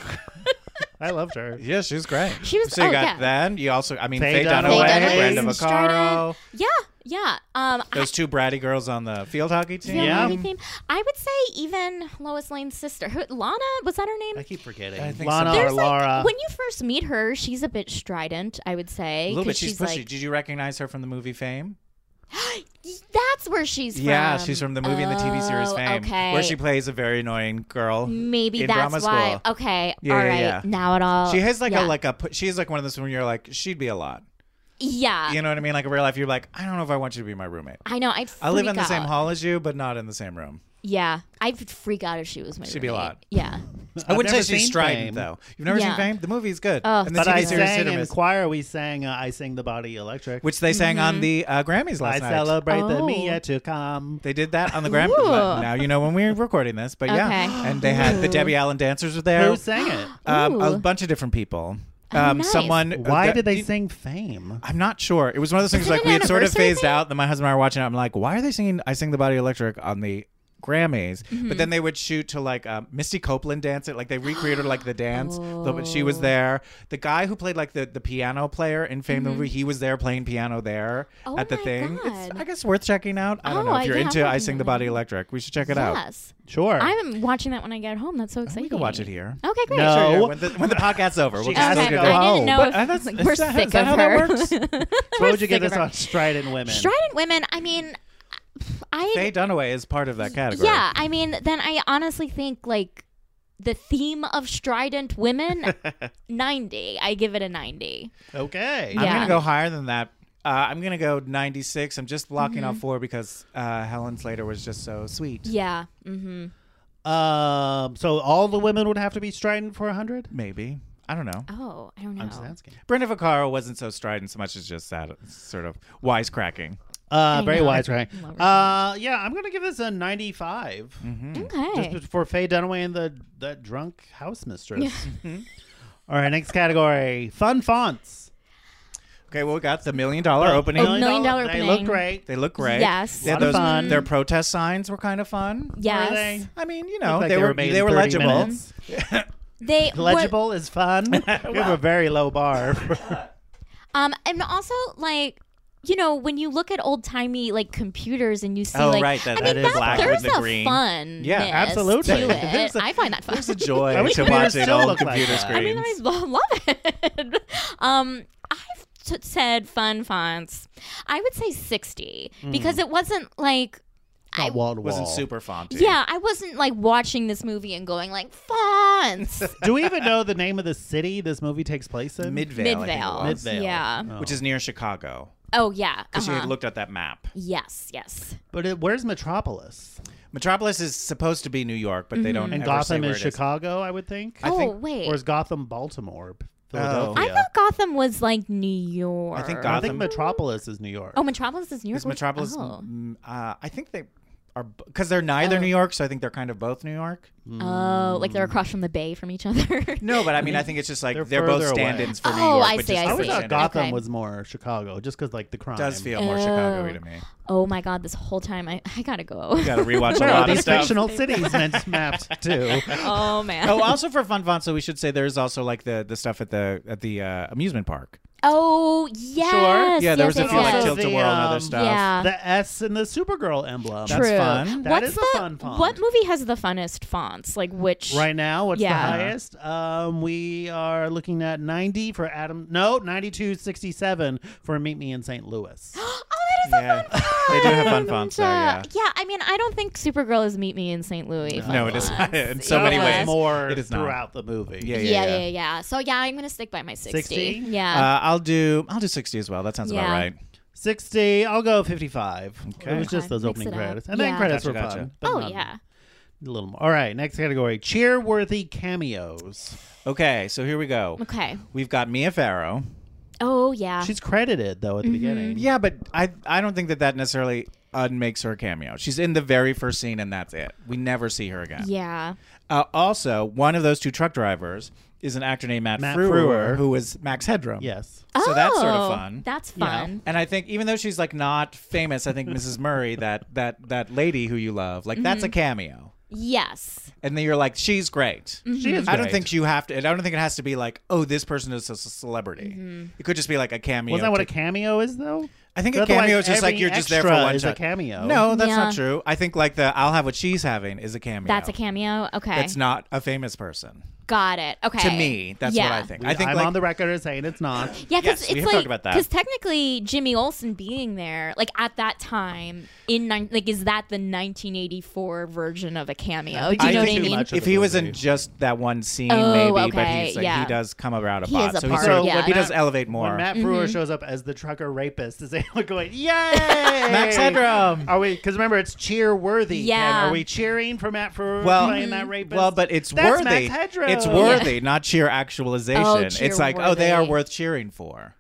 I loved her. Yeah, she was great. She was- So you oh, got yeah. then you also I mean Faye Faye Dunaway, Dunaway, Brenda Strident. Vaccaro, Yeah. those two bratty girls on the field hockey team. Yeah. I would say even Lois Lane's sister, Lana, was that her name? I keep forgetting. I think Lana so. or There's Laura. like when you first meet her, she's a bit strident, I would say. A little bit. 'cause She's pushy. like, Did you recognize her from the movie Fame? that's where she's from. Yeah, she's from the movie and the TV series Oh, Fame, okay. where she plays a very annoying girl. Maybe in that's drama why. school. Okay, Yeah, all yeah, right. yeah. Now it all. She has like yeah. she's like one of those when you're like she'd be a lot. Yeah. You know what I mean? Like in real life, you're like I don't know if I want you to be my roommate. I know. I live in the freak same out. hall as you, but not in the same room. Yeah, I'd freak out if she was my She'd be a roommate. lot. Yeah. I wouldn't never say she's seen strident Fame. though. You've never Yeah. seen Fame? The movie's good. Oh. And the But TV I series hit sang or in miss. choir. We sang I Sing the Body Electric. Which they sang on the Grammys I last night. celebrate the Oh. me yet to come. They did that on the Grammys. Ooh. Now you know when we're recording this, but yeah. Okay. And they had the Debbie Allen dancers were there. Who sang it? A Ooh. bunch of different people. Oh, nice. Someone. Why did they sing Fame? I'm not sure. It was one of those things Is it like an we had sort of anniversary phased thing? out. Then my husband and I were watching it. I'm like, why are they singing I Sing the Body Electric on the Grammys? Mm-hmm. But then they would shoot to like Misty Copeland dance it. Like they recreated like the dance. But she was there. The guy who played like the piano player in Fame the movie, he was there playing piano there Oh at the my thing. God. It's I guess worth checking out. I don't Oh, know if you're yeah, into I'm I Sing the looking at Body it. Electric. We should check it out. Yes. Sure. I'm watching that when I get home. That's so You exciting. can watch it here. Okay, great. No. Sure, yeah, when the podcast's over, we'll She just has Okay, to go go I home. didn't know But, if that's- we're is that- sick is that of how that her. works? So what would you sick give of this her. on Strident Women? Strident women. I mean, Faye Dunaway is part of that category. yeah. I mean, then I honestly think like the theme of strident women, 90. I give it a 90. Okay. I'm Yeah. gonna go higher than that. I'm gonna go 96. I'm just blocking off 4 because Helen Slater was just so sweet. Yeah. Mm-hmm. So all the women would have to be strident for 100? Maybe. I don't know. Oh, I don't know. I'm just asking. Brenda Vaccaro wasn't so strident so much as just that sort of wisecracking. Very know. wise, right? Love her. Yeah, I'm gonna give this a 95. Okay. Just for Faye Dunaway and that drunk house mistress. All right, next category: fun fonts. Okay, well, we got the $1 million opening. $1 million They look opening. great. They look great. Yes. Yeah, Lot of those fun. their protest signs were kind of fun. Yes. Were they? I mean, you Looked know, like they were made in they were 30 legible. minutes. They Legible is fun. We have a very low bar. and also like, you know, when you look at old timey like computers and you see Oh, like, right, that- I that mean, is black with there's the a green. fun, Yeah, absolutely. To it. There's a- I find that fun. There's a joy I wish to computers watching still old look like computer that. screens. I mean, I love it. I've said fun fonts. I would say 60 because it wasn't like Not wall to wall. wasn't super fonty. yeah, I wasn't like watching this movie and going like fonts. Do we even know the name of the city this movie takes place in? Midvale, I think it Midvale. was, Midvale. Yeah. Oh. which is near Chicago. Oh yeah. Because she Uh-huh. had looked at that map. Yes. Yes. But where's Metropolis? Metropolis is supposed to be New York, but they don't. And ever say Gotham where is it is. Chicago, I would think. I oh think- wait. Or is Gotham Baltimore? I Philadelphia. thought Gotham was like New York. I think I Gotham think Metropolis is New York. Oh, Metropolis is New York. Is Metropolis? Oh. I think they. because they're neither New York, so I think they're kind of both New York. Oh, like they're across from the bay from each other. No, but I mean, I think it's just like They're they're both further away. stand-ins for New Oh, York. I but see, just I I always see. thought location. Gotham Okay. was more Chicago, just because like the crime. Does feel more Chicago-y to me. Oh my God, this whole time I gotta go. Got to rewatch a Where are lot of these stuff. fictional cities meant mapped to? Oh man. Oh, also for Fun Fun, so we should say there's also like the stuff at the amusement park. Oh yes. Yeah, there was yes, a few like yes. Tilt-A-Whirl and other Um, stuff. Yeah. The S and the Supergirl emblem. That's True. fun. That What's is a the fun font. What movie has the funnest fonts? Like which? Right now, what's Yeah. the highest? We are looking at 90 for Adam. No, 92.67 for Meet Me in St. Louis. Oh, that is Yeah. a fun font. They do have fun fonts there, yeah. Yeah, I mean, I don't think Supergirl is Meet Me in St. Louis. No, it is not. In so That many was ways. more It is not. throughout the movie. Yeah. So yeah, I'm gonna stick by my 60. 60? Yeah. I'll do 60 as well. That sounds about Yeah. right. 60. I'll go 55. Okay. It was just Okay, those mix opening it up. credits, and Yeah. then credits Gotcha, were gotcha. fun. but Oh not- yeah. A little more. All right, next category: cheer-worthy cameos. Okay, so here we go. Okay. We've got Mia Farrow. Oh yeah. She's credited though at the beginning. Yeah, but I don't think that necessarily makes her a cameo. She's in the very first scene, and that's it. We never see her again. Yeah. Also, one of those two truck drivers is an actor named Matt Matt Frewer, Frewer. who was Max Headroom. Yes. So that's sort of Oh, fun. That's fun. And I think even though she's like not famous, I think Mrs. Murray, that lady who you love, like that's a cameo. Yes. And then you're like, she's great. She is. I don't great. think you have to. I don't think it has to be like, oh, this person is a celebrity. It could just be like a cameo. Wasn't that what a to- cameo is though? I think a Otherwise, cameo is just like every you're just there for extra one is a shot. cameo. No, that's Yeah. not true. I think like the I'll have what she's having is a cameo. That's a cameo. Okay. That's not a famous person. Got it. Okay. To me, that's yeah. what I think. I think I'm like on the record as saying it's not. Yeah, because Yes, we it's have like talked about that. because technically Jimmy Olsen being there, like at that time is that the 1984 version of a cameo? Do you I know what I think mean? much of if the he was in movie. just that one scene, Oh, maybe, but okay, he's like, yeah. he does come around a He lot. is a So part, he sort of, yeah. he does elevate more. When Matt Mm-hmm. Frewer shows up as the trucker rapist, is they going, yay! Max Headroom. Are we? Because remember, it's cheer worthy. Yeah. Are we cheering for Matt Frewer Well, playing that rapist? Well, but it's That's worthy. Max Headroom. It's worthy, not cheer actualization. Oh, cheer it's like, oh, they are worthy. worth cheering for.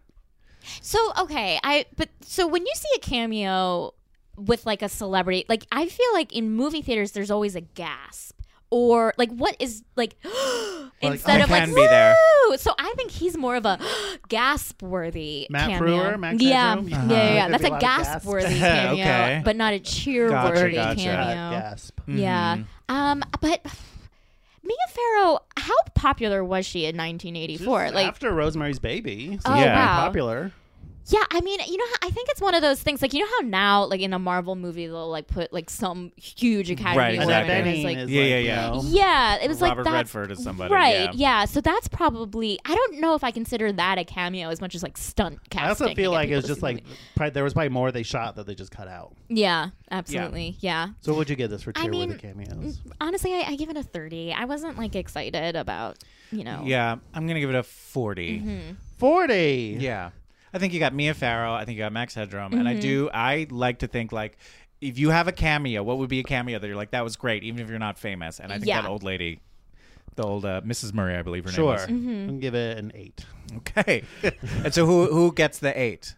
So okay, so when you see a cameo with like a celebrity, like I feel like in movie theaters there's always a gasp or like what is like instead I of like can be there. woo. So I think he's more of a gasp worthy Matt cameo. Frewer, Max yeah. Headroom? Yeah. There'd That's be a a lot of gasp worthy cameo, Okay. but not a cheer Gotcha, worthy gotcha. cameo. Gasp. Yeah. But Mia Farrow, how popular was she in 1984? Just Like after Rosemary's Baby. So Oh, Yeah. wow. popular. Yeah, I mean, you know, I think it's one of those things. Like, you know how now, like in a Marvel movie, they'll like put like some huge Academy Right, Award exactly. winner as, Benning like, is Yeah, like, yeah, you yeah. know, yeah, it was like Robert that's Redford is somebody. right. Yeah. So that's probably I don't know if I consider that a cameo as much as like stunt casting. I also to feel get like it people was to just see the like movie. there was probably more they shot that they just cut out. Yeah, absolutely. Yeah. So what'd you give this for I cheer mean, with the cameos? Honestly, I give it a 30. I wasn't like excited about, you know. Yeah, I'm going to give it a 40. 40. Yeah. I think you got Mia Farrow. I think you got Max Headroom. And I like to think like, if you have a cameo, what would be a cameo that you're like, that was great, even if you're not famous? And I think Yeah. that old lady, the old Mrs. Murray, I believe her Sure. name I'll give it an 8. is. Okay. And so who gets the 8?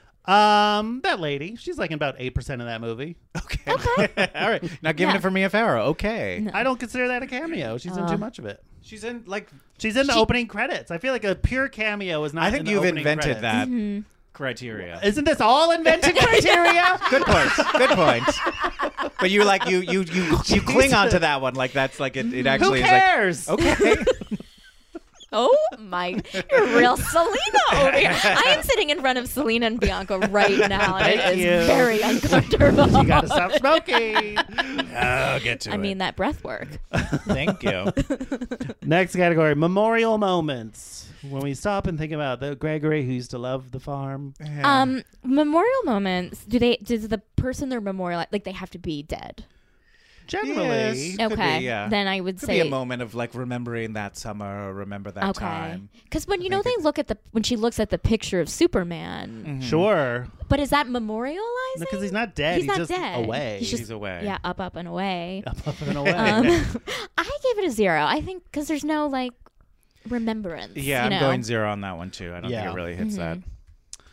That lady, she's like in about 8% of that movie. Okay. All right. Not giving Yeah. it for Mia Farrow. Okay. I don't consider that a cameo. She's in too much of it. She's in like, She's in the opening credits. I feel like a pure cameo is not. I in think the you've opening invented credits. that criteria. Isn't this all invented criteria? Good point. Good point. But you like you cling on to that one like that's like it actually Who is cares? like okay. Oh my, you're real Selena over here. I am sitting in front of Selena and Bianca right now, and Thank it is you. very uncomfortable. You gotta stop smoking. I'll get to I it. mean, that breath work. Thank you. Next category: memorial moments. When we stop and think about the Gregory who used to love the farm. Memorial moments. Does the person they're memorial like they have to be dead? Generally, Yes. Could Okay, be, yeah. then I would Could say be a moment of like remembering that summer, or remember that time. Because when they look at when she looks at the picture of Superman, sure. but is that memorializing? Because he's not dead. He's not just dead. away. He's away. Yeah, up and away. up and away. I gave it a 0. I think because there's no like remembrance. Yeah, you I'm know? going 0 on that one too. I don't think Yeah. it really hits that.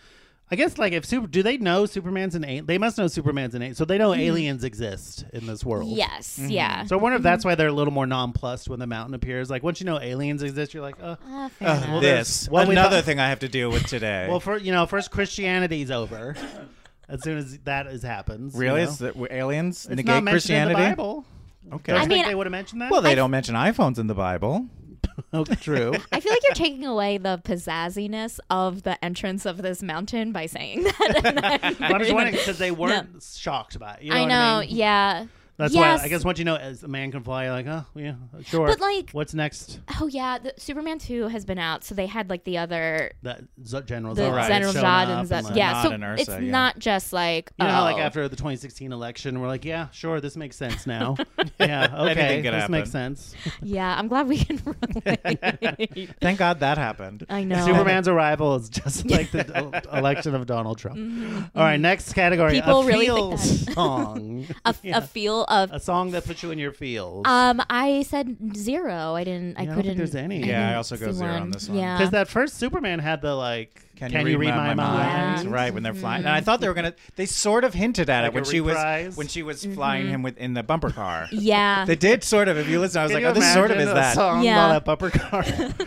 I guess like do they know Superman's an alien? They must know Superman's an alien, so they know aliens exist in this world. Yes, yeah. So I wonder if that's why they're a little more nonplussed when the mountain appears. Like once you know aliens exist, you're like, Fair enough. This well, we another thought- thing I have to deal with today. well, first Christianity's over. As soon as that happens, really, you know? is that aliens It's negate not mentioned Christianity? in the Bible. Okay. Don't I you mean, think they would have mentioned that? well, they don't mention iPhones in the Bible. Oh, true. I feel like you're taking away the pizzazziness of the entrance of this mountain by saying that. Well, I'm just wondering because they weren't shocked by it. You know I what know, I mean? yeah. That's Yes. why I guess once you know as a man can fly, you're like, oh yeah, sure. But, like- what's next? Oh yeah, the Superman 2 has been out, so they had like the other That General the Zod right. General showing Zod up and Zod. like- Yeah, Nod so and Ursa, it's yeah. not just like You know how like oh. after the 2016 election, we're like, yeah, sure, this makes sense now. Yeah, okay, Anything could this happen. makes sense. Yeah, I'm glad we can relate. Thank God that happened. I know. Superman's arrival is just like the election of Donald Trump. All right, next category. People a really think feels that. song. A feel of A song that puts you in your feels. I said 0. I didn't. I Yeah, I don't couldn't. think there's any. Yeah, I didn't also go see 0 on one. this one. Yeah. Because that first Superman had the like, can you read my mind? Yeah. Right when they're flying, and I thought they were gonna. They sort of hinted at Like it when a she reprise? was flying him in the bumper car. Yeah. They did sort of. If you listen, I was Can like, you oh, this sort of is imagine a that. song Yeah. about that bumper car.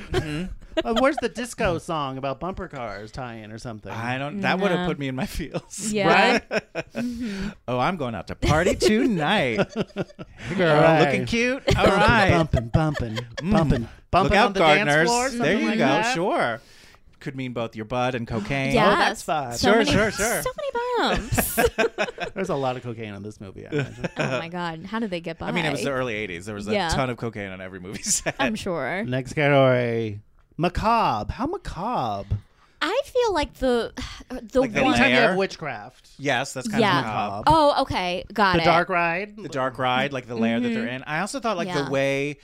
Where's the disco song about bumper cars tie-in or something? I don't. That would have No. put me in my feels. Yeah. Right? Oh, I'm going out to party tonight. Girl, All right. looking cute. All right. Bumping, bumping. Look on out, the gardeners. dance floor. Something There you like go. that. Sure. Could mean both your bud and cocaine. Yeah. that's fine. So Sure, many, sure. So many bumps. There's a lot of cocaine in this movie, I imagine. Oh my God. How did they get by? I mean, it was the early '80s. There was a Yeah. ton of cocaine on every movie set. I'm sure. Next category. Macabre. How macabre? I feel like the Like the one. Anytime you Lair? have witchcraft. Yes, that's kind Yeah. of macabre. Oh, okay. Got The it. dark ride. The dark ride, like the lair that they're in. I also thought like Yeah. the way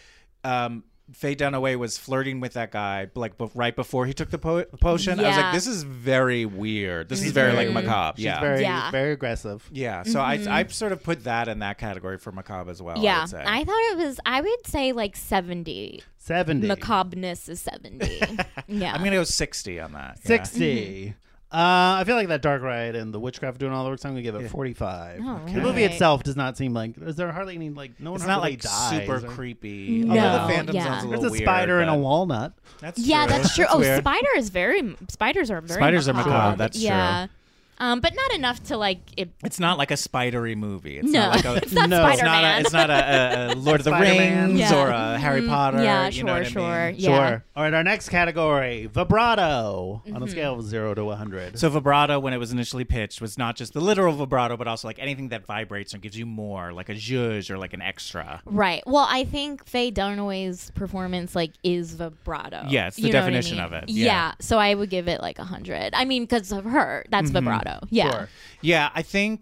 Faye Dunaway was flirting with that guy, like right before he took the potion. I was Yeah. like, this is very weird. This is very like macabre. She's Yeah. very, Yeah. very aggressive. Yeah, so I sort of put that in that category for macabre as well. I Yeah. would say. I thought it was, I would say like 70. 70. Macabreness is 70. Yeah. I'm gonna go 60 on that. Yeah. 60. I feel like that dark ride and the witchcraft doing all the work, so I'm going to give it 45. Oh, The movie right. itself does not seem like, is there hardly any, like, no one It's not hardly like dies super or- creepy. No, Although the Phantom yeah. sounds a There's little a spider weird, and a but walnut. That's Yeah, true. that's true. That's Oh, weird. spiders are very Spiders are macabre. macabre, that's true. Yeah. But not enough to like it. It's not like a spidery movie. It's No, not like a, it's not No. It's not Spider-Man. a, it's not a Lord of the Spider-Man. Rings Yeah. or a Harry Potter. Yeah, you know what I sure. mean? Yeah. Sure. All right, our next category, vibrato, on a scale of 0 to 100. So vibrato, when it was initially pitched, was not just the literal vibrato, but also like anything that vibrates and gives you more, like a zhuzh or like an extra. Right. Well, I think Faye Dunaway's performance like is vibrato. Yeah, it's the You know what I definition mean? of it. Yeah. Yeah. So I would give it like 100. I mean, because of her, that's vibrato. Yeah. Sure. Yeah, I think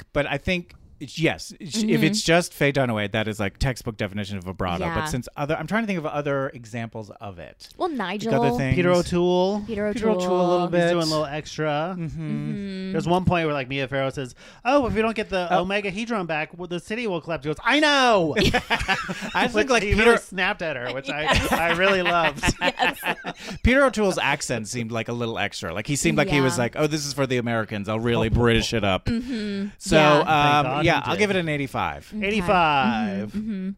yes, if it's just Faye Dunaway, that is like textbook definition of vibrato. Yeah. But since I'm trying to think of other examples of it. Well, Like Nigel. other things. Peter O'Toole. Peter Peter O'Toole. O'Toole a little bit. He's doing a little extra. There's one point where like Mia Farrow says, "Oh, if we don't get the Omega Hedron back, well, the city will collapse." She goes, "I know." I think like he Peter really snapped at her, which I really loved. Peter O'Toole's accent seemed like a little extra. Like he seemed like he was Yeah. like, "Oh, this is for the Americans. I'll really British it up." So Yeah. Thank God he I'll did. give it an 85. 85.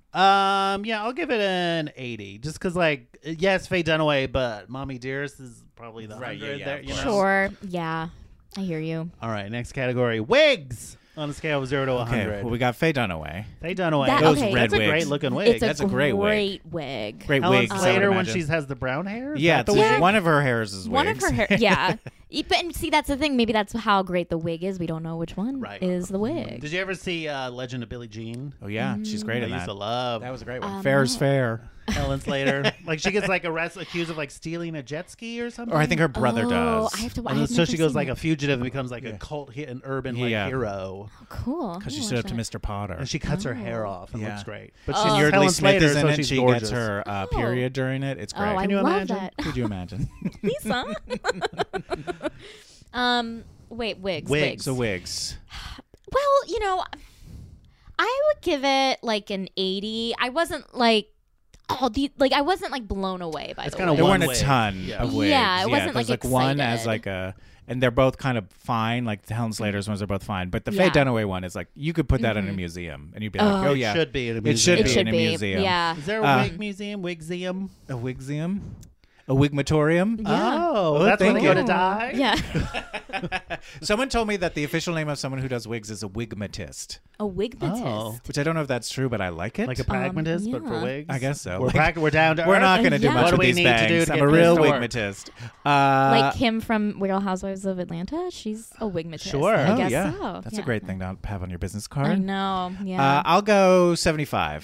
Yeah, I'll give it an 80. Just because, like, yes, Faye Dunaway, but Mommy Dearest is probably the Right, 100 yeah, there. of You know? Sure. Yeah. I hear you. All right, next category, wigs on a scale of 0 to 100. Okay, well we got Faye Dunaway. Faye Dunaway. Those That's red a wigs. great looking wig. It's That's a great wig. wig. Great Helen wigs. I would Slater when imagine. she has the brown hair. Is Yeah, that the it's wig? one of her hairs is One of wigs. her hair. Yeah. But and see, that's the thing. Maybe that's how great the wig is. We don't know which one Right. is the wig. Did you ever see Legend of Billie Jean? Oh yeah, she's great I in used that. to love That was a great one. Fair's fair. Helen Slater. Like she gets like accused of like stealing a jet ski or something. Or I think her brother Oh, does. I have to. I And have so she never goes seen like it. a fugitive and becomes like a cult, an urban like Yeah. hero. Cool. Because she I'll stood up watch to that. Mr. Potter. And she cuts her hair off and Yeah. looks great. But And she's Yardley Helen Smith Slater, is in so it. she's She gorgeous. gets her period during it. It's great. Oh, I Can you love imagine? that. Could you imagine? Lisa. Wait, wigs. Wigs. So wigs. Well, I would give it like an 80. I wasn't like I wasn't like blown away by It's the kinda wigs. There one weren't a wig. ton Yeah. of wigs. Yeah, it wasn't, there's like, one as excited. like a, and they're both kind of fine. Like the Helen Slater's ones are both fine, but the Yeah. Faye Dunaway one is like you could put that in a museum and you'd be like, Oh. oh It yeah, should be in a It museum. should It be should in a museum. Yeah. Is there a wig museum? Wigseum? A wigseum, a wigmatorium. Yeah. Oh, that's when thank they go you. to die? Yeah. Someone told me that the official name of someone who does wigs is a wigmatist, A wigmatist. Oh. which I don't know if that's true, but I like it. Like a pragmatist, but for yeah. wigs? I guess so. We're, Like, we're down to we're earth. not going to do Yeah. much What with do we these need to bangs. do to I'm get a this real to work? wigmatist. Like Kim from Real Housewives of Atlanta. She's a wigmatist. Sure. I Oh, guess yeah. so. That's Yeah. a great thing to have on your business card. I know. Yeah. I'll go 75.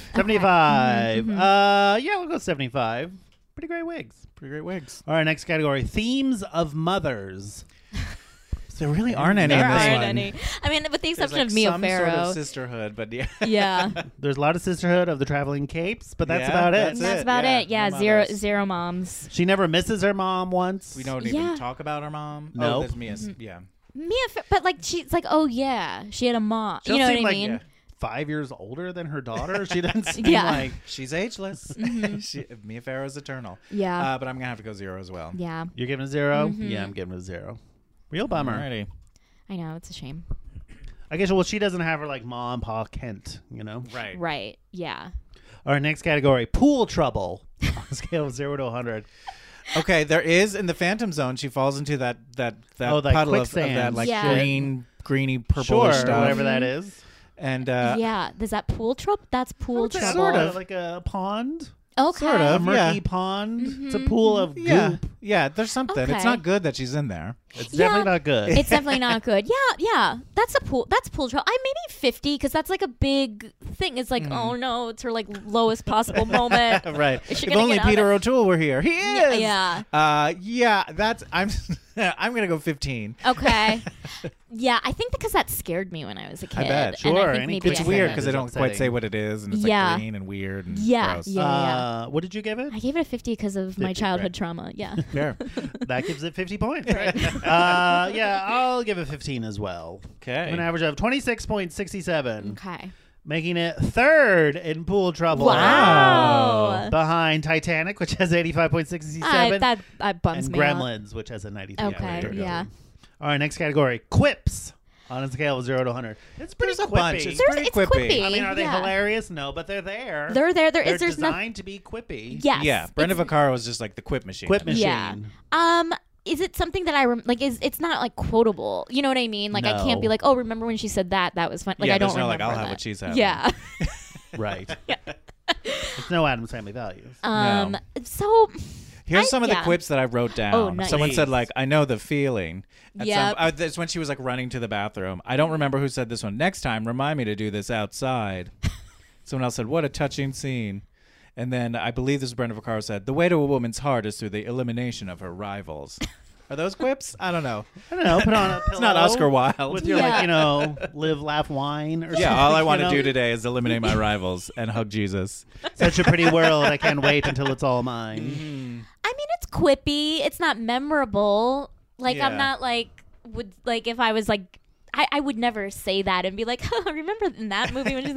75. Mm-hmm. Yeah, we'll go 75. Pretty great wigs. Pretty great wigs. All right, next category. Themes of mothers. There really aren't any there in this aren't one. any. I mean, with the There's exception like of Mia some Farrow. sort of sisterhood, but yeah. Yeah. There's a lot of sisterhood of the traveling capes, but that's Yeah, about it. That's about Yeah, it. Yeah. no Zero mothers. zero moms. She never misses her mom once. We don't Yeah. even talk about her mom. Nope. Oh, that's Mia's. Yeah. But like she's like, oh yeah, she had a mom. She'll you know what seem I like mean? 5 years older than her daughter. She doesn't seem Yeah. like... She's ageless. Mia Farrow's eternal. Yeah. But I'm going to have to go 0 as well. Yeah. You're giving a 0? Mm-hmm. Yeah, I'm giving a 0. Real bummer. Alrighty. I know, it's a shame. I guess, well, she doesn't have her, like, mom, pa, Kent, you know? Right. Right. Yeah. All right, next category. Pool trouble. On a scale of 0 to 100. Okay, there is in the Phantom Zone. She falls into that Oh, that puddle of quicksand. that like Yeah. greeny purple Sure, stuff. whatever that is. And Yeah. Is that pool trouble? That's pool It's trouble. sort of like a pond. Okay. Sort A of. murky Yeah. pond. It's a pool of yeah, goop. yeah. There's something. Okay. It's not good that she's in there. It's definitely not good. It's definitely not good. Yeah. That's pool trouble. I maybe 50 because that's like a big thing. It's like, oh no, it's her like lowest possible moment. Right. Is she If gonna only get out Peter of- O'Toole were here. He is. Yeah. Yeah. That's. I'm gonna go 15. Okay. Yeah, I think because that scared me when I was a kid. I bet. And Sure, I think any maybe It's I weird had- because they don't quite say upsetting. what it is, and it's Yeah. like green and weird and Yeah, gross. yeah. What did you give it? I gave it a 50 because of my 50, childhood right. trauma. Yeah. Fair. That gives it 50 points. Yeah, I'll give it 15 as well. Okay. An average of 26.67, Okay. making it third in pool trouble. Wow. Behind Titanic, which has 85.67, That bums and me out. Gremlins, which has a 93. Okay, yeah. All right, next category. Quips on a scale of 0 to 100. It's pretty There's a quippy. bunch. It's There's- pretty it's quippy. quippy. I mean, are they Yeah. hilarious? No, but they're there. They're there. They're There's nothing. designed to be quippy. Yes. Yeah. Brenda it's- Vaccaro was just like the quip machine. Quip machine. Yeah. Is it something that it's not like quotable? You know what I mean? Like I can't be No. like, oh, remember when she said that? That was fun. Like Yeah, I don't there's no, remember like, I'll have that. what she's having. Yeah. Right. It's no Addams Family Values. No. So Here's some of the yeah. quips that I wrote down. Oh, nice. Someone said Please. like, "I know the feeling." Yep. That's when she was like running to the bathroom. I don't remember who said this one. Next time, remind me to do this outside. Someone else said, "What a touching scene." And then I believe this is Brenda Vaccaro said, "The way to a woman's heart is through the elimination of her rivals." Are those quips? I don't know. I don't know. Put on a pillow. It's not Oscar Wilde. With your, Yeah. live, laugh, wine or something. Yeah, all I want to you do know? today is eliminate my rivals and hug Jesus. Such a pretty world. I can't wait until it's all mine. I mean, it's quippy. It's not memorable. Like Yeah. I'm not like if I was like I would never say that and be like, remember in that movie when she's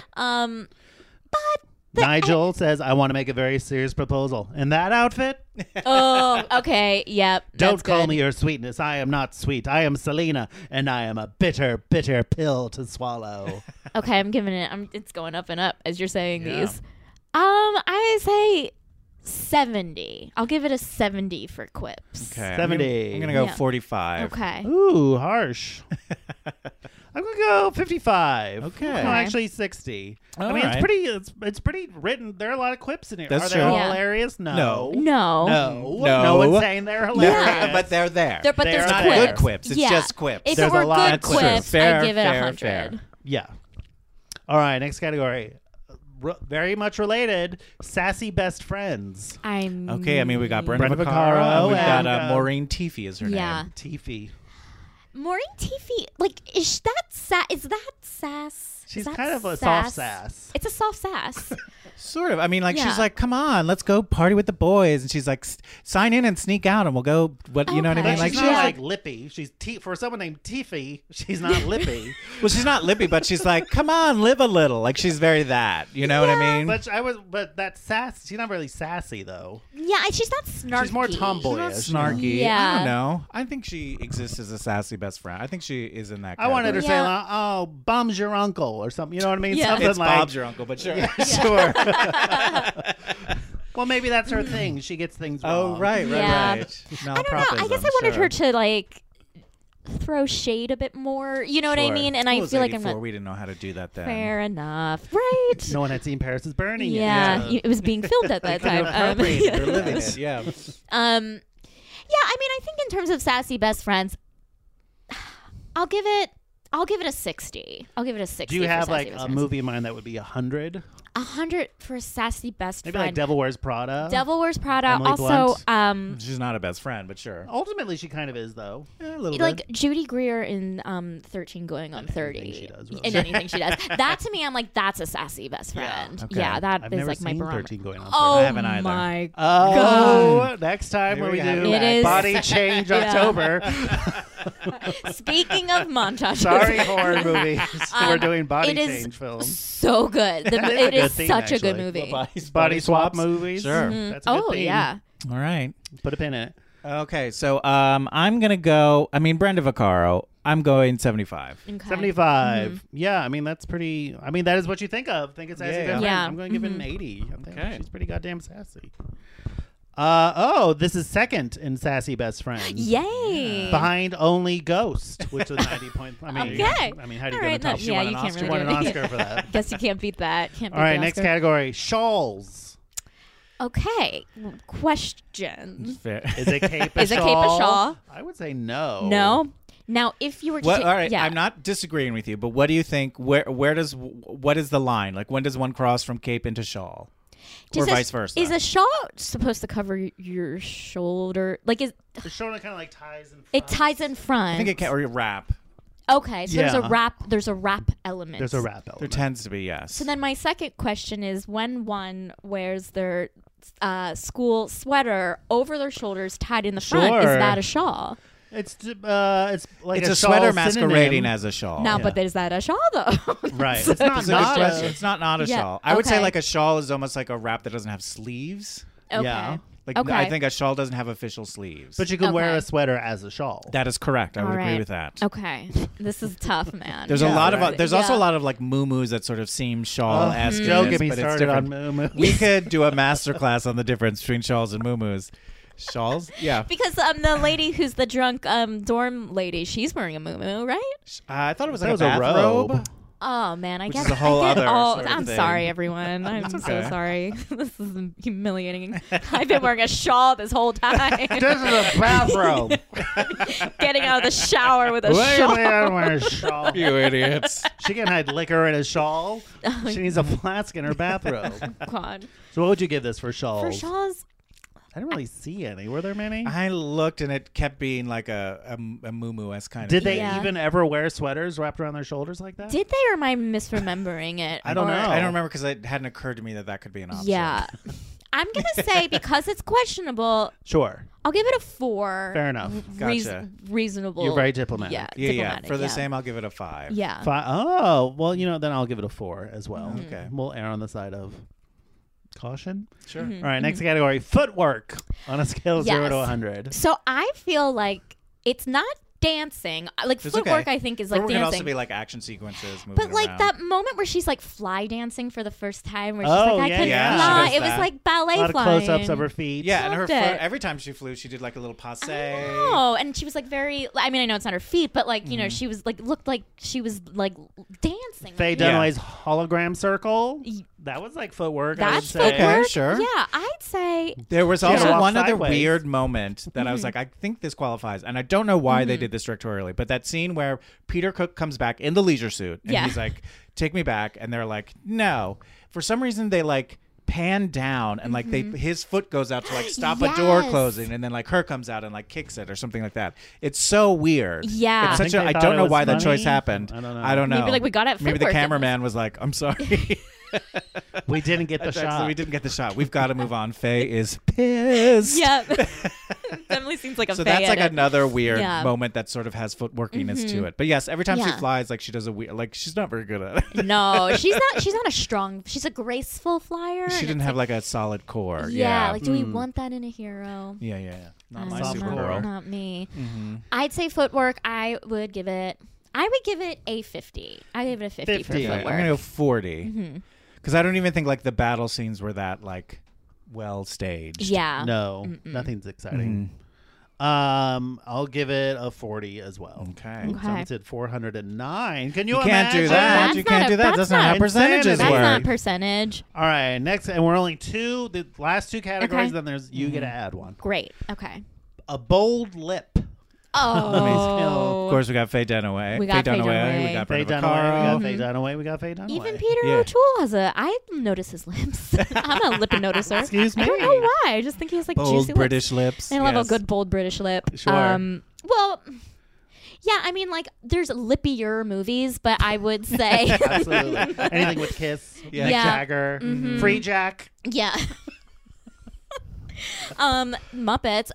but Nigel says, I want to make a very serious proposal. In that outfit, oh, okay, yep. don't that's call good. me your sweetness. I am not sweet. I am Selena, and I am a bitter, bitter pill to swallow. Okay, I'm giving it. It's going up and up as you're saying Yeah. these. I say 70. I'll give it a 70 for quips. Okay, 70. I'm gonna go Yeah. 45. Okay. Ooh, harsh. I'm gonna go 55. Okay. No, actually 60. I All mean, right. it's pretty written. There are a lot of quips in here. That's are they true. all Yeah. hilarious? No. No. No. No. No one's saying they're hilarious. Yeah. but they're there. But They're there's not quips. there. Good quips. It's Yeah. just quips. If There's it were a lot good of quips. quips, Fair, I'd give it fair, 100. fair. Yeah. All right, next category. Very much related. Sassy best friends. Okay, I mean, we got Brenda, Brenda Vaccaro, Vaccaro, and we've got and, Maureen Teefy is her Yeah. name. Teefy. Maureen Teefy, like, is that sass? She's Is that kind of a sass? soft sass. It's a soft sass. Sort of. I mean, like Yeah. she's like, "Come on, let's go party with the boys," and she's like, "Sign in and sneak out, and we'll go." What you know what I Okay. mean? But Like she's she's not like, like lippy. She's for someone named Tiffy. She's not lippy. well, she's not lippy, but she's like, "Come on, live a little." Like she's very that. You know what I mean? But that's sass. She's not really sassy though. Yeah, she's not snarky. She's more tomboyish. Snarky. I Yeah. don't know. I think she exists as a sassy best friend. I think she is in that. I wanted her to category. say, Yeah. like, "Oh, Bum's your uncle" or something. You know what I mean? Yeah. Something It's like. Bob's your uncle, but sure. Sure. Well, maybe that's her thing. She gets things wrong. Oh, right. Yeah. Right. I don't know. I guess I Malapropism, wanted sure. her to like throw shade a bit more. You know what I Sure. mean? And It I was feel like I'm 84. not We didn't know how to do that then. fair enough, right? No one had seen Paris is Burning yet. Yeah, it was being filmed at that time. Appropriated. They're living it. Yeah. Yeah, I mean, I think in terms of sassy best friends, I'll give it a 60. I'll give it a 60. Do you for have sassy like best a friends. movie in mind that would be 100? 100 for a sassy best Maybe friend? like Devil Wears Prada. Devil Wears Prada. Emily Also, Blunt. She's not a best friend, but sure. Ultimately, she kind of is though. Yeah, a little like bit. Judy Greer in 13 Going on 30. she does, really. In anything she does. That to me, I'm like, that's a sassy best friend. Okay. Yeah, that I've is never like my seen barometer. 13 Going on. Oh I haven't either. my Oh, next time Maybe when we we can have do it. It is- Body Change Yeah. October. Speaking of montages. Sorry, horror movies. We're doing Body it is Change films. so good. That is a It good is theme, such a good actually. movie. Body swap movies. Sure. That's a good Oh theme. yeah. All right. Put a pin in it. Okay, so I'm gonna go. I mean, Brenda Vaccaro. I'm going 75. Okay. 75. Yeah, I mean, that's pretty. I mean, that is what you think of. Think it's sassy. Yeah. best friend. Yeah. I'm going to give it an 80. I think Okay. she's pretty goddamn sassy. This is second in Sassy Best Friend. Yay. Behind only Ghost, which was 90 points. I mean, Okay. I mean, how do All you right, give a top? no, yeah, you can't She really won an do it. Oscar for that. Guess you can't beat that. Can't beat All right, the next Oscar. category: shawls. Okay. Questions. Fair. Is it cape a Is a cape a shawl? shawl? I would say no. No. Now, if you were to What, take- all right, yeah. I'm not disagreeing with you, but what do you think? What is the line? Like, when does one cross from cape into shawl, or Does a- vice versa? Is a shawl supposed to cover your shoulder? Like, is The shoulder kind of like ties in front. it ties in front? I think it can, or you wrap. Okay, so there's a Yeah. wrap. There's a wrap element. There's a wrap There element. tends to be, yes. So then my second question is, when one wears their school sweater over their shoulders tied in the front, is Sure. that a shawl? It's like it's a a sweater shawl masquerading synonym. as a shawl. No, Yeah. but is that a shawl though? Right. It's not It's a good question. a, It's not a Yeah, shawl. I would say okay. like a shawl is almost like a wrap that doesn't have sleeves. Okay. Yeah. Like Okay. I think a shawl doesn't have official sleeves. but you can wear Okay. a sweater as a shawl. that is correct. I would All agree right. with that. Okay, this is tough, man. There's Yeah, a lot right. of there's also a Yeah. lot of like muumuus that sort of seem shawl-esque. in Don't this, get me but it's started on different. moo We could do a master class on the difference between shawls and muumuus. Shawls? Yeah. Because the lady who's the drunk dorm lady, she's wearing a muumuu, right? I thought it was That like was a a bathrobe. robe. Oh man, I Which guess is a whole I get other all. sort of I'm thing. sorry, everyone. I'm so okay. sorry. This is humiliating. I've been wearing a shawl this whole time. This is a bathrobe. Getting out of the shower with a Wait a shawl. minute, I don't wear a shawl. You idiots. She can hide liquor in a shawl. Oh, She needs a flask in her bathrobe. God. So what would you give this for shawls? For shawls, I didn't really see any. Were there many? I looked and it kept being like a muumuu-esque kind of Did they Yeah. even ever wear sweaters wrapped around their shoulders like that? did they or am I misremembering it? I don't Or- know. I don't remember because it hadn't occurred to me that could be an option. Yeah. I'm gonna say because it's questionable, Sure. I'll give it a 4. Fair enough. Gotcha. Reasonable. You're very diplomatic. Yeah. Yeah, diplomatic, For the yeah. same, I'll give it a 5. Yeah. Oh, well, then I'll give it a 4 as well. Okay. We'll err on the side of caution. Sure. All right, next category, footwork on a scale of 0 to Yes. 100. So I feel like it's not dancing. Like It's footwork, okay. I think is like Footwork can dancing. also be like action sequences moving But like around. that moment where she's like fly dancing for the first time, where she's Oh, like, I yeah, could yeah. fly. She does It was that. like ballet A lot of flying. close-ups of her feet. Yeah, and her Loved it. every time she flew, she did like a little passe. Oh, and she was like very. I mean, I know it's not her feet, but like you know, she was like looked like she was like dancing. Faye Like, Yeah. Dunaway's hologram circle. That was like footwork. I would that's say. footwork. Okay, sure. Yeah, I'd say. There was She had to also walk one other sideways. weird moment that I was like, I think this qualifies, and I don't know why they did this directorially, but that scene where Peter Cook comes back in the leisure suit and Yeah. he's like, "Take me back," and they're like, "No." For some reason, they like pan down and like his foot goes out to like stop a door Yes. closing, and then like her comes out and like kicks it or something like that. It's so weird. Yeah. it's I such think a. they I thought don't it know was why that funny. choice happened. I don't know. Maybe Maybe, like, we got it Maybe the footwork in cameraman was like, "I'm sorry." We didn't get the shot. We didn't get the shot. We've got to move on. Faye is pissed. Yep. Definitely seems like a So Faye that's like edit. another weird Yeah. moment that sort of has footworkiness to it. But yes, every time she Yeah. flies, like she does a weird, like she's not very good at it. No, she's not a strong. She's a graceful flyer. She and didn't it's have like a solid core. Yeah, like do we want that in a hero? Yeah. Not my Soft Supergirl. core. Not me. I'd say footwork. I would give it a 50. I give it a 50 for 50. footwork. I'm gonna go 40 because I don't even think like the battle scenes were that like well staged. Yeah. No, nothing's exciting. I'll give it a 40 as well. Okay. Okay. Someone said 409. Can you You can't do imagine? that. That's You can't not do a- that. that's That's not how not- percentages That's work. That's not percentage. All right, next, and we're only the last two categories. Okay. Then there's you get to add one. Great. Okay. A bold lip. Oh. Of course, we got Faye Dunaway. We got Faye Dunaway. We got Faye Brenda Dunaway. We Vaccaro. got Faye Dunaway. We got Faye Dunaway. Even Peter Yeah. O'Toole has a. I notice his lips. I'm a lip noticer. Excuse me? I don't know why. I just think he has like Bold juicy British lips. And I love yes. a good bold British lip. Sure. Well, yeah. I mean, like, there's lippier movies, but I would say, Absolutely. Anything with Kiss, Yeah. Mick Yeah. Jagger, Free Jack. yeah. Muppets.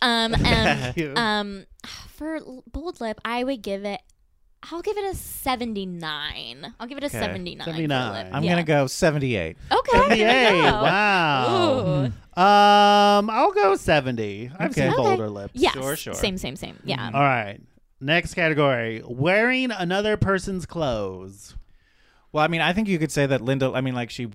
For bold lip, I would give it. I'll give it a 79. I'll give it a Okay. 79. for 79. lip. I'm Yeah. gonna go 78. Okay. 78. Wow. Wow. Ooh. I'll go 70. I've Okay. seen bolder lips. Yes. Sure. Same. Yeah. All right. Next category: wearing another person's clothes. Well, I mean, I think you could say that Linda. I mean, like she.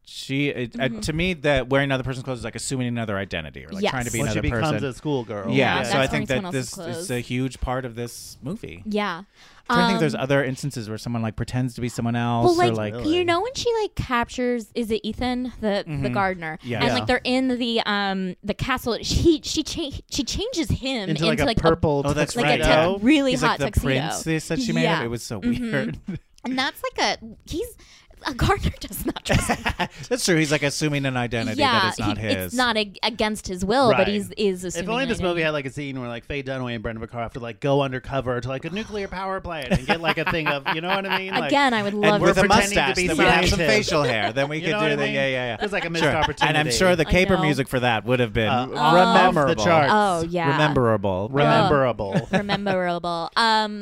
To me, that wearing another person's clothes is like assuming another identity or like Yes. trying to be When she another becomes person. a schoolgirl. Yeah, Yeah, so I that's think wearing that someone this else's is a huge part of this movie. Yeah. I'm trying to think there's other instances where someone like pretends to be someone else. Well, like, or like Really? you know when she like captures, is it Ethan the gardener? Yeah. And Yeah. like they're in the castle. She changes him Into like a purple. Oh, that's like right. a yeah. really He's hot like the tuxedo. prince they said she made Yeah. him. It was so weird. And that's like a gardener does not dress like That's true. He's like assuming an identity that it's not his. It's not against his will, but Right. he's assuming. If only an this movie identity. had like a scene where like Faye Dunaway and Brenda Vaccaro have to like go undercover to like a nuclear power plant and get like a thing of, you know what I mean? Like, Again, I would and love we're with a pretending to mustache, be then we have some scientists. facial hair. Then we You could know do what I the mean? yeah. There's like a missed Sure. opportunity. And I'm sure the I caper know. music for that would have been off rememberable. the charts. Oh yeah, Rememberable. Rememberable. rememberable.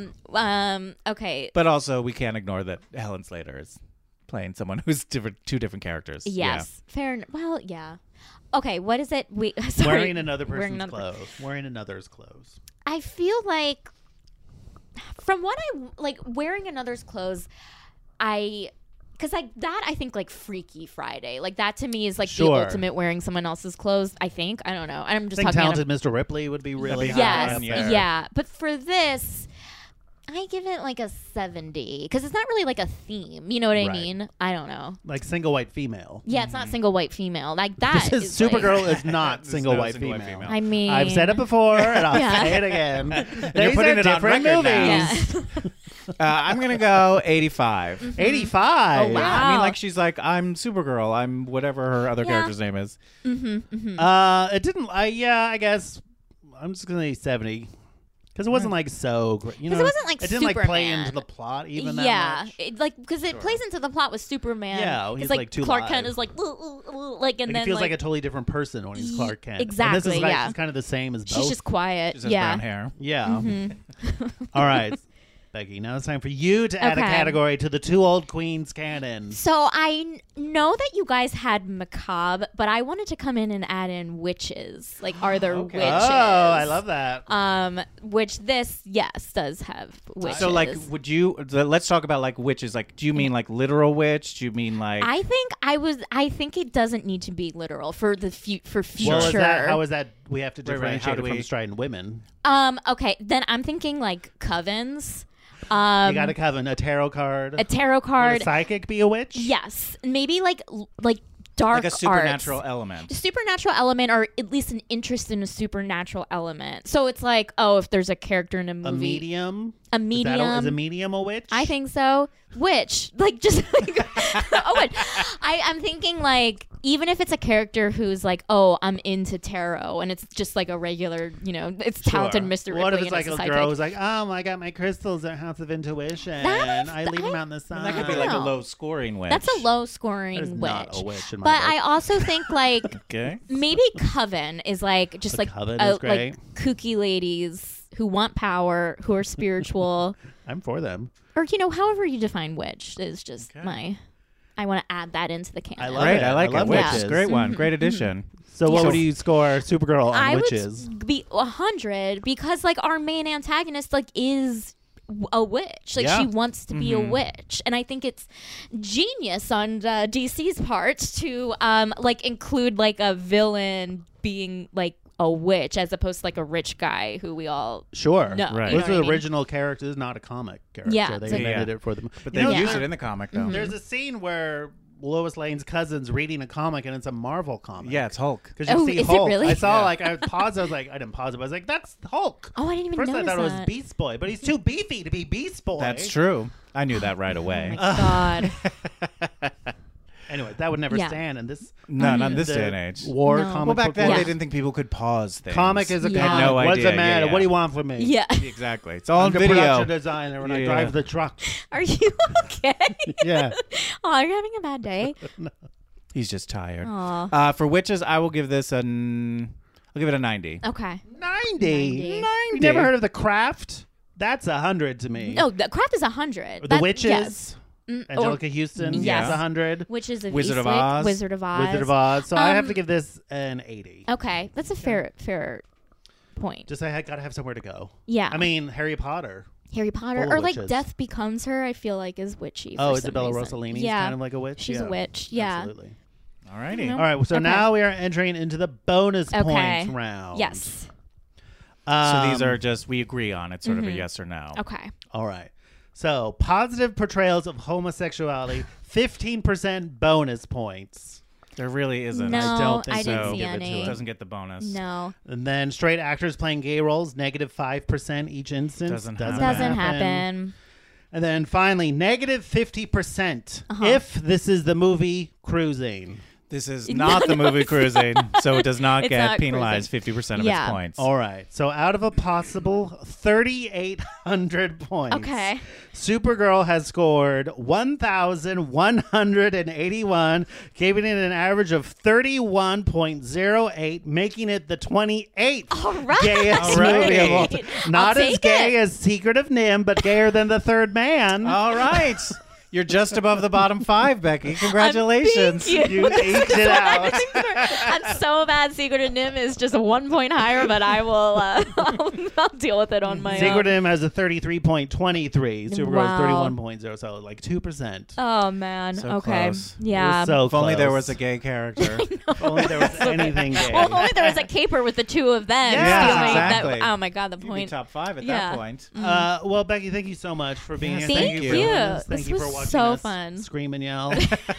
Okay. But also, we can't ignore that Helen Slater is playing someone who's two different characters. Yes. Fair. Well, yeah. Okay. What is it? Sorry. Wearing another Wearing person's another- clothes. Wearing another's clothes. I feel like, from what I like, wearing another's clothes, because like that, I think like Freaky Friday, like that to me is like Sure. the ultimate wearing someone else's clothes. I think. I don't know. I'm I just think talking. Talented Mr. Ripley would be really That'd be high Yes. up Yeah. there. Yeah. But for this, I give it like a 70 because it's not really like a theme. You know what I Right. mean? I don't know. Like single white female. Yeah, it's not single white female. Like that This is Supergirl is not There's single no white single white female. female. I mean, I've said it before, and I'll Yeah. say it again. You're These putting are it on different record movies. now. Yeah. I'm gonna go 85. 85. Oh, wow. Yeah, I mean, like she's like, I'm Supergirl. I'm whatever her other Yeah. character's name is. It didn't. I guess I'm just gonna say 70 because it wasn't like so great. You know, 'Cause it wasn't like it didn't like play Superman. into the plot even that Yeah, much. it, like because it plays into the plot with Superman. Yeah, 'Cause, he's, like like, too Clark live. Kent is like and Like, then he feels like like a totally different person when he's Clark Kent. And this exactly, is like yeah. she's kind of the same as both. she's just quiet. She has Yeah, brown hair. Yeah. All right, Becky. Now it's time for you to add a Okay. category to the Two Old Queens canon. So I know that you guys had macabre, but I wanted to come in and add in witches. Like, are there witches? Oh, I love that. Which this does have witches. So like, would you? Let's talk about like witches. Like, do you mean like literal witch? Do you mean like? I think it doesn't need to be literal for the for future. Well, how is that? We have to Right, differentiate how do it from we- strident women. Okay, then I'm thinking like covens. You got a coven, a tarot card. A tarot Would card. a psychic be a witch? Yes, maybe like dark like a supernatural arts. element. A supernatural element, or at least an interest in a supernatural element. So it's like, oh, if there's a character in a movie, A medium. A medium. Is a medium a witch? I think so. Witch, like just like a witch. I'm thinking like even if it's a character who's like, oh, I'm into tarot, and it's just like a regular, it's talented Mr. Ripley. What if it's like a a girl who's like, I got my crystals at House of Intuition. I leave them out in the sun. That could be like a low scoring witch. That's a low scoring That is witch. not a witch in my But book. I also think like Okay. maybe Coven is like just like Coven is great. like kooky ladies who want power, who are spiritual. I'm for them. Or however you define witch is just I want to add that into the canon. I love Great. it. I like love it. Witch. witches. Great one. Great addition. So what would you score Supergirl on I witches? would be 100 because like our main antagonist like is a witch. Like Yeah. she wants to be a witch, and I think it's genius on DC's part to like include like a villain being like a witch as opposed to like a rich guy who we all Sure. know. Right. You know Those what are I the mean? original characters, not a comic character. Yeah, They it's like- invented Yeah. it for them. But You they know, use there- it in the comic though. There's a scene where Lois Lane's cousin's reading a comic, and it's a Marvel comic. Yeah, it's Hulk. Because you Oh, see is it Hulk. really? I saw Yeah. I paused. I was like, I didn't pause it. But I was like, that's Hulk. Oh, I didn't even First I notice thought it was that. Beast Boy, but he's too beefy to be Beast Boy. That's true. I knew that right Oh away. my god. Anyway, that would never Yeah. stand in this No, not in this the day and age. war No. comic Well, back book then world. they didn't think people could pause things. Comic is a Yeah. comic. No What's idea. the matter? Yeah. What do you want from me? Yeah. Exactly. It's all I'm on the video. production designer when I Yeah. drive the truck. Are you okay? Yeah. Oh, you're having a bad day. He's just tired. Aw. For witches, I will give this I'll give it a 90. Okay. 90. You never heard of The Craft? That's 100 to me. No, the craft is 100. The Witches? Yes. Angelica Houston? Yes. That's 100. Witches of Wizard of Eastwick, Oz. Wizard of Oz. Wizard of Oz. So I have to give this an 80. Okay, that's a fair point. Just I gotta have somewhere to go. Yeah. I mean, Harry Potter. Harry Potter, full of or like witches. Death Becomes Her, I feel like is witchy. Oh, for some Isabella reason. Rossellini's Yeah. kind of like a witch. She's Yeah. a witch. Yeah. Absolutely. All righty. Mhm. All right. So Okay. now we are entering into the bonus Okay. points round. Yes. So these are just we agree on. It's sort of a yes or no. Okay. All right. So positive portrayals of homosexuality, 15% bonus points. There really isn't. No, I don't think I didn't so. see Give it to any. It doesn't get the bonus. No. And then straight actors playing gay roles, negative 5% each instance. Doesn't Doesn't happen. And then finally, negative 50% Uh-huh. if this is the movie Cruising. This is not the movie Cruising, so it does not It's get not penalized 50% of Yeah. its points. All right. So out of a possible 3,800 points, Okay. Supergirl has scored 1,181, giving it an average of 31.08, making it the 28th All right. gayest All right. movie of all time. Not I'll as take gay it. as Secret of Nim, but gayer than The Third Man. All right. You're just above the bottom 5, Becky. Congratulations. Thank You eked it out. I'm so bad. Secret of Nim is just 1 point higher, but I will. I'll deal with it on my Secret of own. Nim has a 33.23. Supergirl Wow. is 31.0, so like 2%. Oh man. So okay. close. Yeah. So If only there close. was a gay character. If only there was anything gay. Well, if only there was a caper with the two of them. Yeah, stealing exactly. That, oh my god, the You'd be point. top 5 at Yeah. that point. Well, Becky, thank you so much for being here. Yes, Thank for you. doing this. This Thank you for was watching so us fun. scream and yell.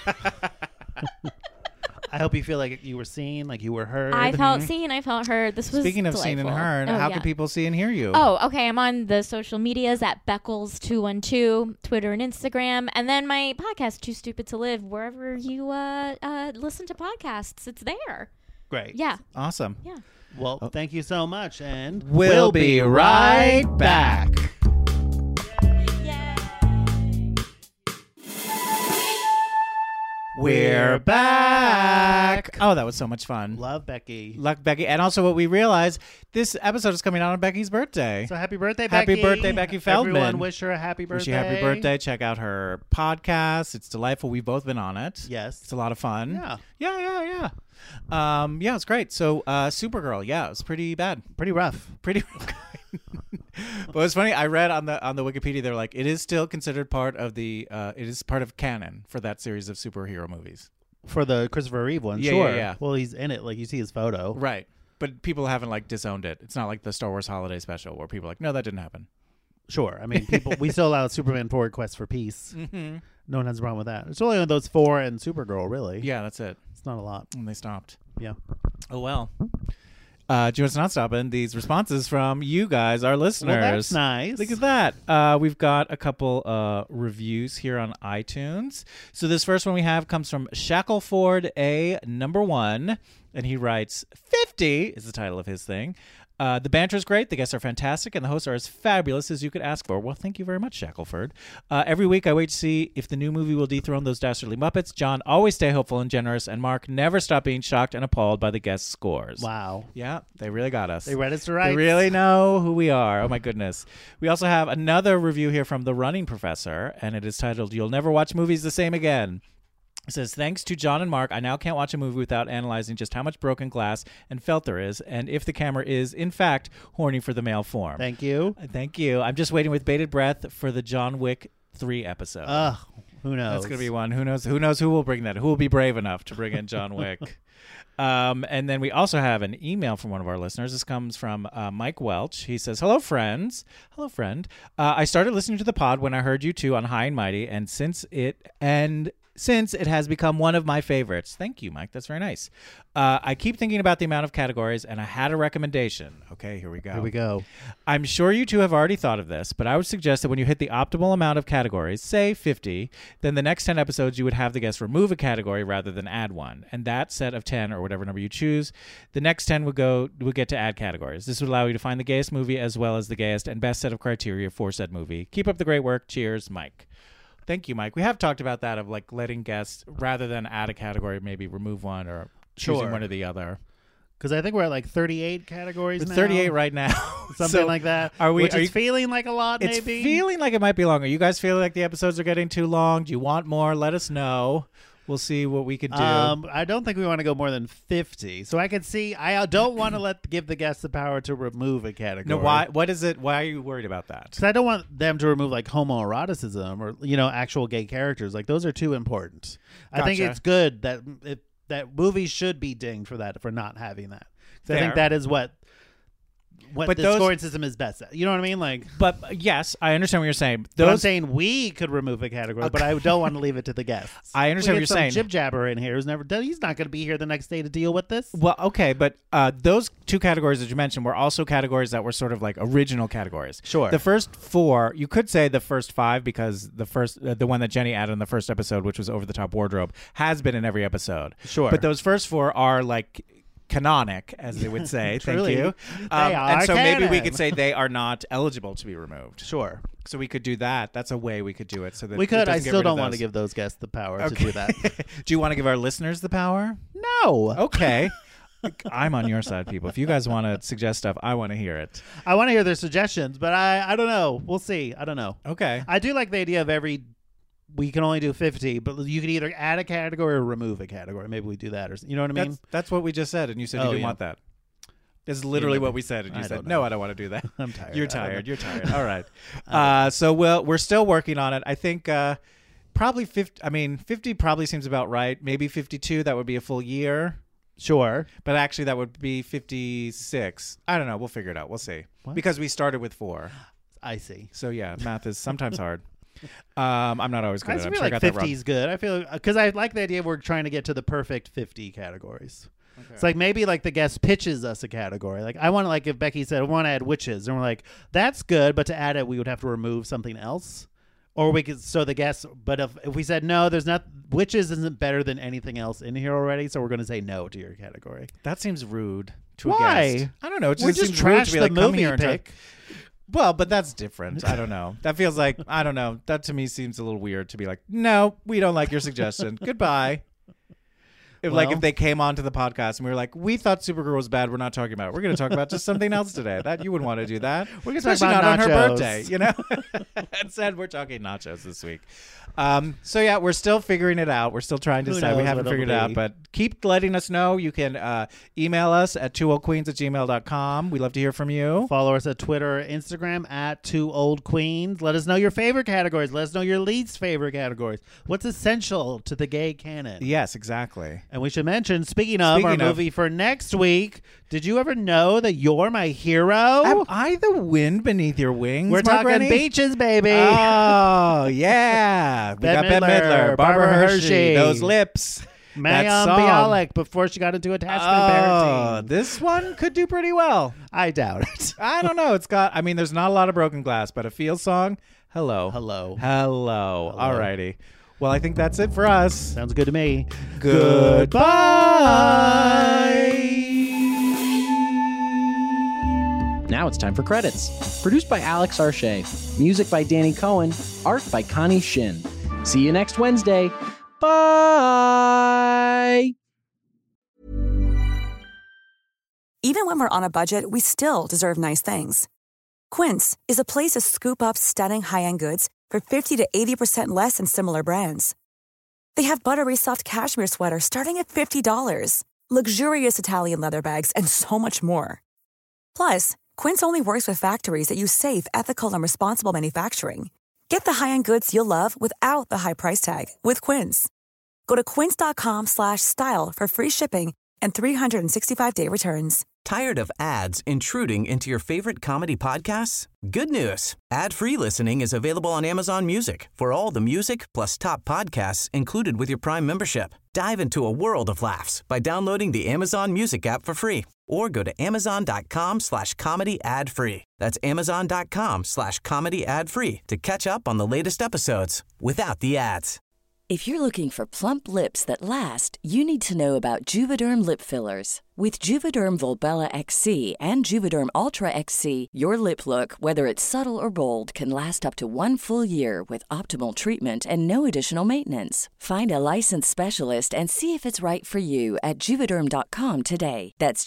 I hope you feel like you were seen, like you were heard. I felt seen. I felt heard. This was Speaking of seen and delightful. heard, Oh, how yeah. can people see and hear you? Oh, okay. I'm on the social medias at Beckles212, Twitter and Instagram, and then my podcast, Too Stupid to Live, wherever you listen to podcasts. It's there. Great. Yeah. Awesome. Yeah. Well, thank you so much, and We'll be right back. We're back. Oh, that was so much fun. Love Becky. Luck, Becky. And also, what we realized, this episode is coming out on Becky's birthday. So happy birthday, Becky. Happy birthday, Becky Feldman. Everyone wish her a happy birthday. Wish you happy birthday. Check out her podcast. It's delightful. We've both been on it. Yes. It's a lot of fun. Yeah. Yeah. Yeah, it's great. So, Supergirl. Yeah, it was pretty bad. Pretty rough. Pretty. But it's funny. I read on the Wikipedia, they're like, it is still considered part of the. It is part of canon for that series of superhero movies. For the Christopher Reeve one, Yeah, sure. yeah. Well, he's in it. Like, you see his photo. Right. But people haven't like disowned it. It's not like the Star Wars Holiday Special where people are like, no, that didn't happen. Sure. I mean, we still allow Superman 4 Quest for Peace. Mm-hmm. No one has a problem with that. It's only on those 4 and Supergirl, really. Yeah, that's it. It's not a lot. And they stopped. Yeah. Oh well. June's not stopping these responses from you guys, our listeners. Well, that's nice. Look at that. We've got a couple reviews here on iTunes. So this first one we have comes from Shackleford A number 1, and he writes, 50 is the title of his thing. The banter is great, the guests are fantastic, and the hosts are as fabulous as you could ask for. Well, thank you very much, Shackleford. Every week I wait to see if the new movie will dethrone those dastardly Muppets. John, always stay hopeful and generous, and Mark, never stop being shocked and appalled by the guest scores. Wow. Yeah, they really got us. They read us right. They really know who we are. Oh, my goodness. We also have another review here from The Running Professor, and it is titled, You'll Never Watch Movies the Same Again. It says, thanks to John and Mark, I now can't watch a movie without analyzing just how much broken glass and felt there is, and if the camera is, in fact, horny for the male form. Thank you. Thank you. I'm just waiting with bated breath for the John Wick 3 episode. Who knows? That's going to be one. Who knows who will bring that? Who will be brave enough to bring in John Wick? And then we also have an email from one of our listeners. This comes from Mike Welch. He says, hello, friends. Hello, friend. I started listening to the pod when I heard you two on High and Mighty, and since it has become one of my favorites. Thank you, Mike. That's very nice. I keep thinking about the amount of categories, and I had a recommendation. Okay, here we go. Here we go. I'm sure you two have already thought of this, but I would suggest that when you hit the optimal amount of categories, say 50, then the next 10 episodes you would have the guest remove a category rather than add one. And that set of 10, or whatever number you choose, the next 10 would get to add categories. This would allow you to find the gayest movie as well as the gayest and best set of criteria for said movie. Keep up the great work. Cheers, Mike. Thank you, Mike. We have talked about that of like letting guests, rather than add a category, maybe remove one or choosing one or the other. Because I think we're at like 38 categories now. 38 right now. Something like that. Are you feeling like a lot, maybe? It's feeling like it might be longer. You guys feeling like the episodes are getting too long? Do you want more? Let us know. We'll see what we can do. I don't think we want to go more than 50. So I could see. I don't want to give the guests the power to remove a category. No, why? What is it? Why are you worried about that? Because I don't want them to remove like homoeroticism or actual gay characters. Like those are too important. Gotcha. I think it's good that movies should be dinged for not having that. I think that is what the scoring system is best at. You know what I mean? Like, but yes, I understand what you're saying. I'm saying we could remove a category, but I don't want to leave it to the guests. I understand what you're saying. Jib Jabber in here who's never done. He's not going to be here the next day to deal with this. Well, okay, but those two categories that you mentioned were also categories that were sort of like original categories. Sure. The first 4, you could say the first 5 because the one that Jenny added in the first episode, which was Over the Top Wardrobe, has been in every episode. Sure. But those first 4 are like canonic, as they would say. Thank you. And so maybe we could say they are not eligible to be removed. Sure. So we could do that. That's a way we could do it. So that we could. I still don't want to give those guests the power to do that. Do you want to give our listeners the power? No. Okay. I'm on your side, people. If you guys want to suggest stuff, I want to hear it. I want to hear their suggestions, but I don't know. We'll see. I don't know. Okay. I do like the idea of we can only do 50, but you could either add a category or remove a category. Maybe we do that, or you know what I mean? That's what we just said, and you said you didn't want that. This is literally what we said, and you said, no, I don't want to do that. I'm tired. You're tired. You're tired. All right. So we're still working on it. I think probably 50. I mean, 50 probably seems about right. Maybe 52. That would be a full year. Sure. But actually, that would be 56. I don't know. We'll figure it out. We'll see. What? Because we started with 4. I see. So, yeah, math is sometimes hard. I'm not always good at it. I feel like 50 is good. I feel because I like the idea we're trying to get to the perfect 50 categories. Okay. It's like maybe like the guest pitches us a category. Like I want to, like if Becky said I want to add witches, and we're like that's good, but to add it we would have to remove something else, or we could the guest. But if we said no, there's not witches isn't better than anything else in here already, so we're going to say no to your category. That seems rude to Why? a guest. I don't know. It just seems rude to be like, the come movie here and pick. Well, but that's different. I don't know. That feels like, I don't know. That to me seems a little weird to be like, no, we don't like your suggestion. Goodbye. If they came onto the podcast and we were like, we thought Supergirl was bad. We're not talking about it. We're going to talk about just something else today. That you wouldn't want to do that. We're going to talk about not nachos. on her birthday, you know? Instead, we're talking nachos this week. So yeah, we're still figuring it out. We're still trying to decide. We haven't figured it out, but keep letting us know. You can email us at 2oldqueens@gmail.com. We love to hear from you. Follow us at Twitter or Instagram at 2oldqueens. Let us know your favorite categories. Let us know your least favorite categories. What's essential to the gay canon? Yes, exactly. And we should mention, speaking of our movie for next week, did you ever know that You're My Hero? Am I the wind beneath your wings? We're Mark talking Rennie? beaches, baby. Oh, yeah. We got Bette Midler, Barbara Hershey. Those lips. Mayim Bialik before she got into attachment parenting. This one could do pretty well. I doubt it. I don't know. There's not a lot of broken glass, but a Field song. Hello. Alrighty. Well, I think that's it for us. Sounds good to me. Goodbye. Now it's time for credits. Produced by Alex Arche. Music by Danny Cohen. Art by Connie Shin. See you next Wednesday. Bye! Even when we're on a budget, we still deserve nice things. Quince is a place to scoop up stunning high-end goods for 50 to 80% less than similar brands. They have buttery soft cashmere sweaters starting at $50, luxurious Italian leather bags, and so much more. Plus, Quince only works with factories that use safe, ethical, and responsible manufacturing. Get the high-end goods you'll love without the high price tag with Quince. Go to quince.com/style for free shipping and 365-day returns. Tired of ads intruding into your favorite comedy podcasts? Good news. Ad-free listening is available on Amazon Music for all the music plus top podcasts included with your Prime membership. Dive into a world of laughs by downloading the Amazon Music app for free or go to amazon.com/comedy ad-free. That's amazon.com/comedy ad-free to catch up on the latest episodes without the ads. If you're looking for plump lips that last, you need to know about Juvederm lip fillers. With Juvederm Volbella XC and Juvederm Ultra XC, your lip look, whether it's subtle or bold, can last up to 1 full year with optimal treatment and no additional maintenance. Find a licensed specialist and see if it's right for you at Juvederm.com today. That's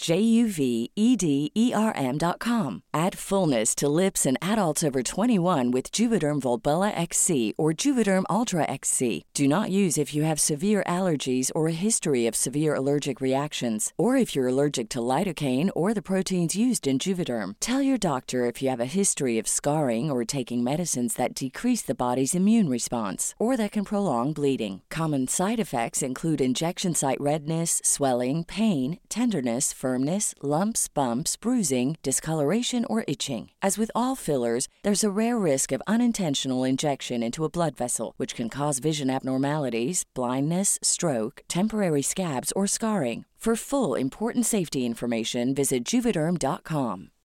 JUVEDERM.com. Add fullness to lips in adults over 21 with Juvederm Volbella XC or Juvederm Ultra XC. Do not use if you have severe allergies or a history of severe allergic reactions, or if you're allergic to lidocaine or the proteins used in Juvederm. Tell your doctor if you have a history of scarring or taking medicines that decrease the body's immune response or that can prolong bleeding. Common side effects include injection site redness, swelling, pain, tenderness, firmness, lumps, bumps, bruising, discoloration, or itching. As with all fillers, there's a rare risk of unintentional injection into a blood vessel, which can cause vision abnormalities, blindness, stroke, temporary scabs, or scarring. For full, important safety information, visit Juvederm.com.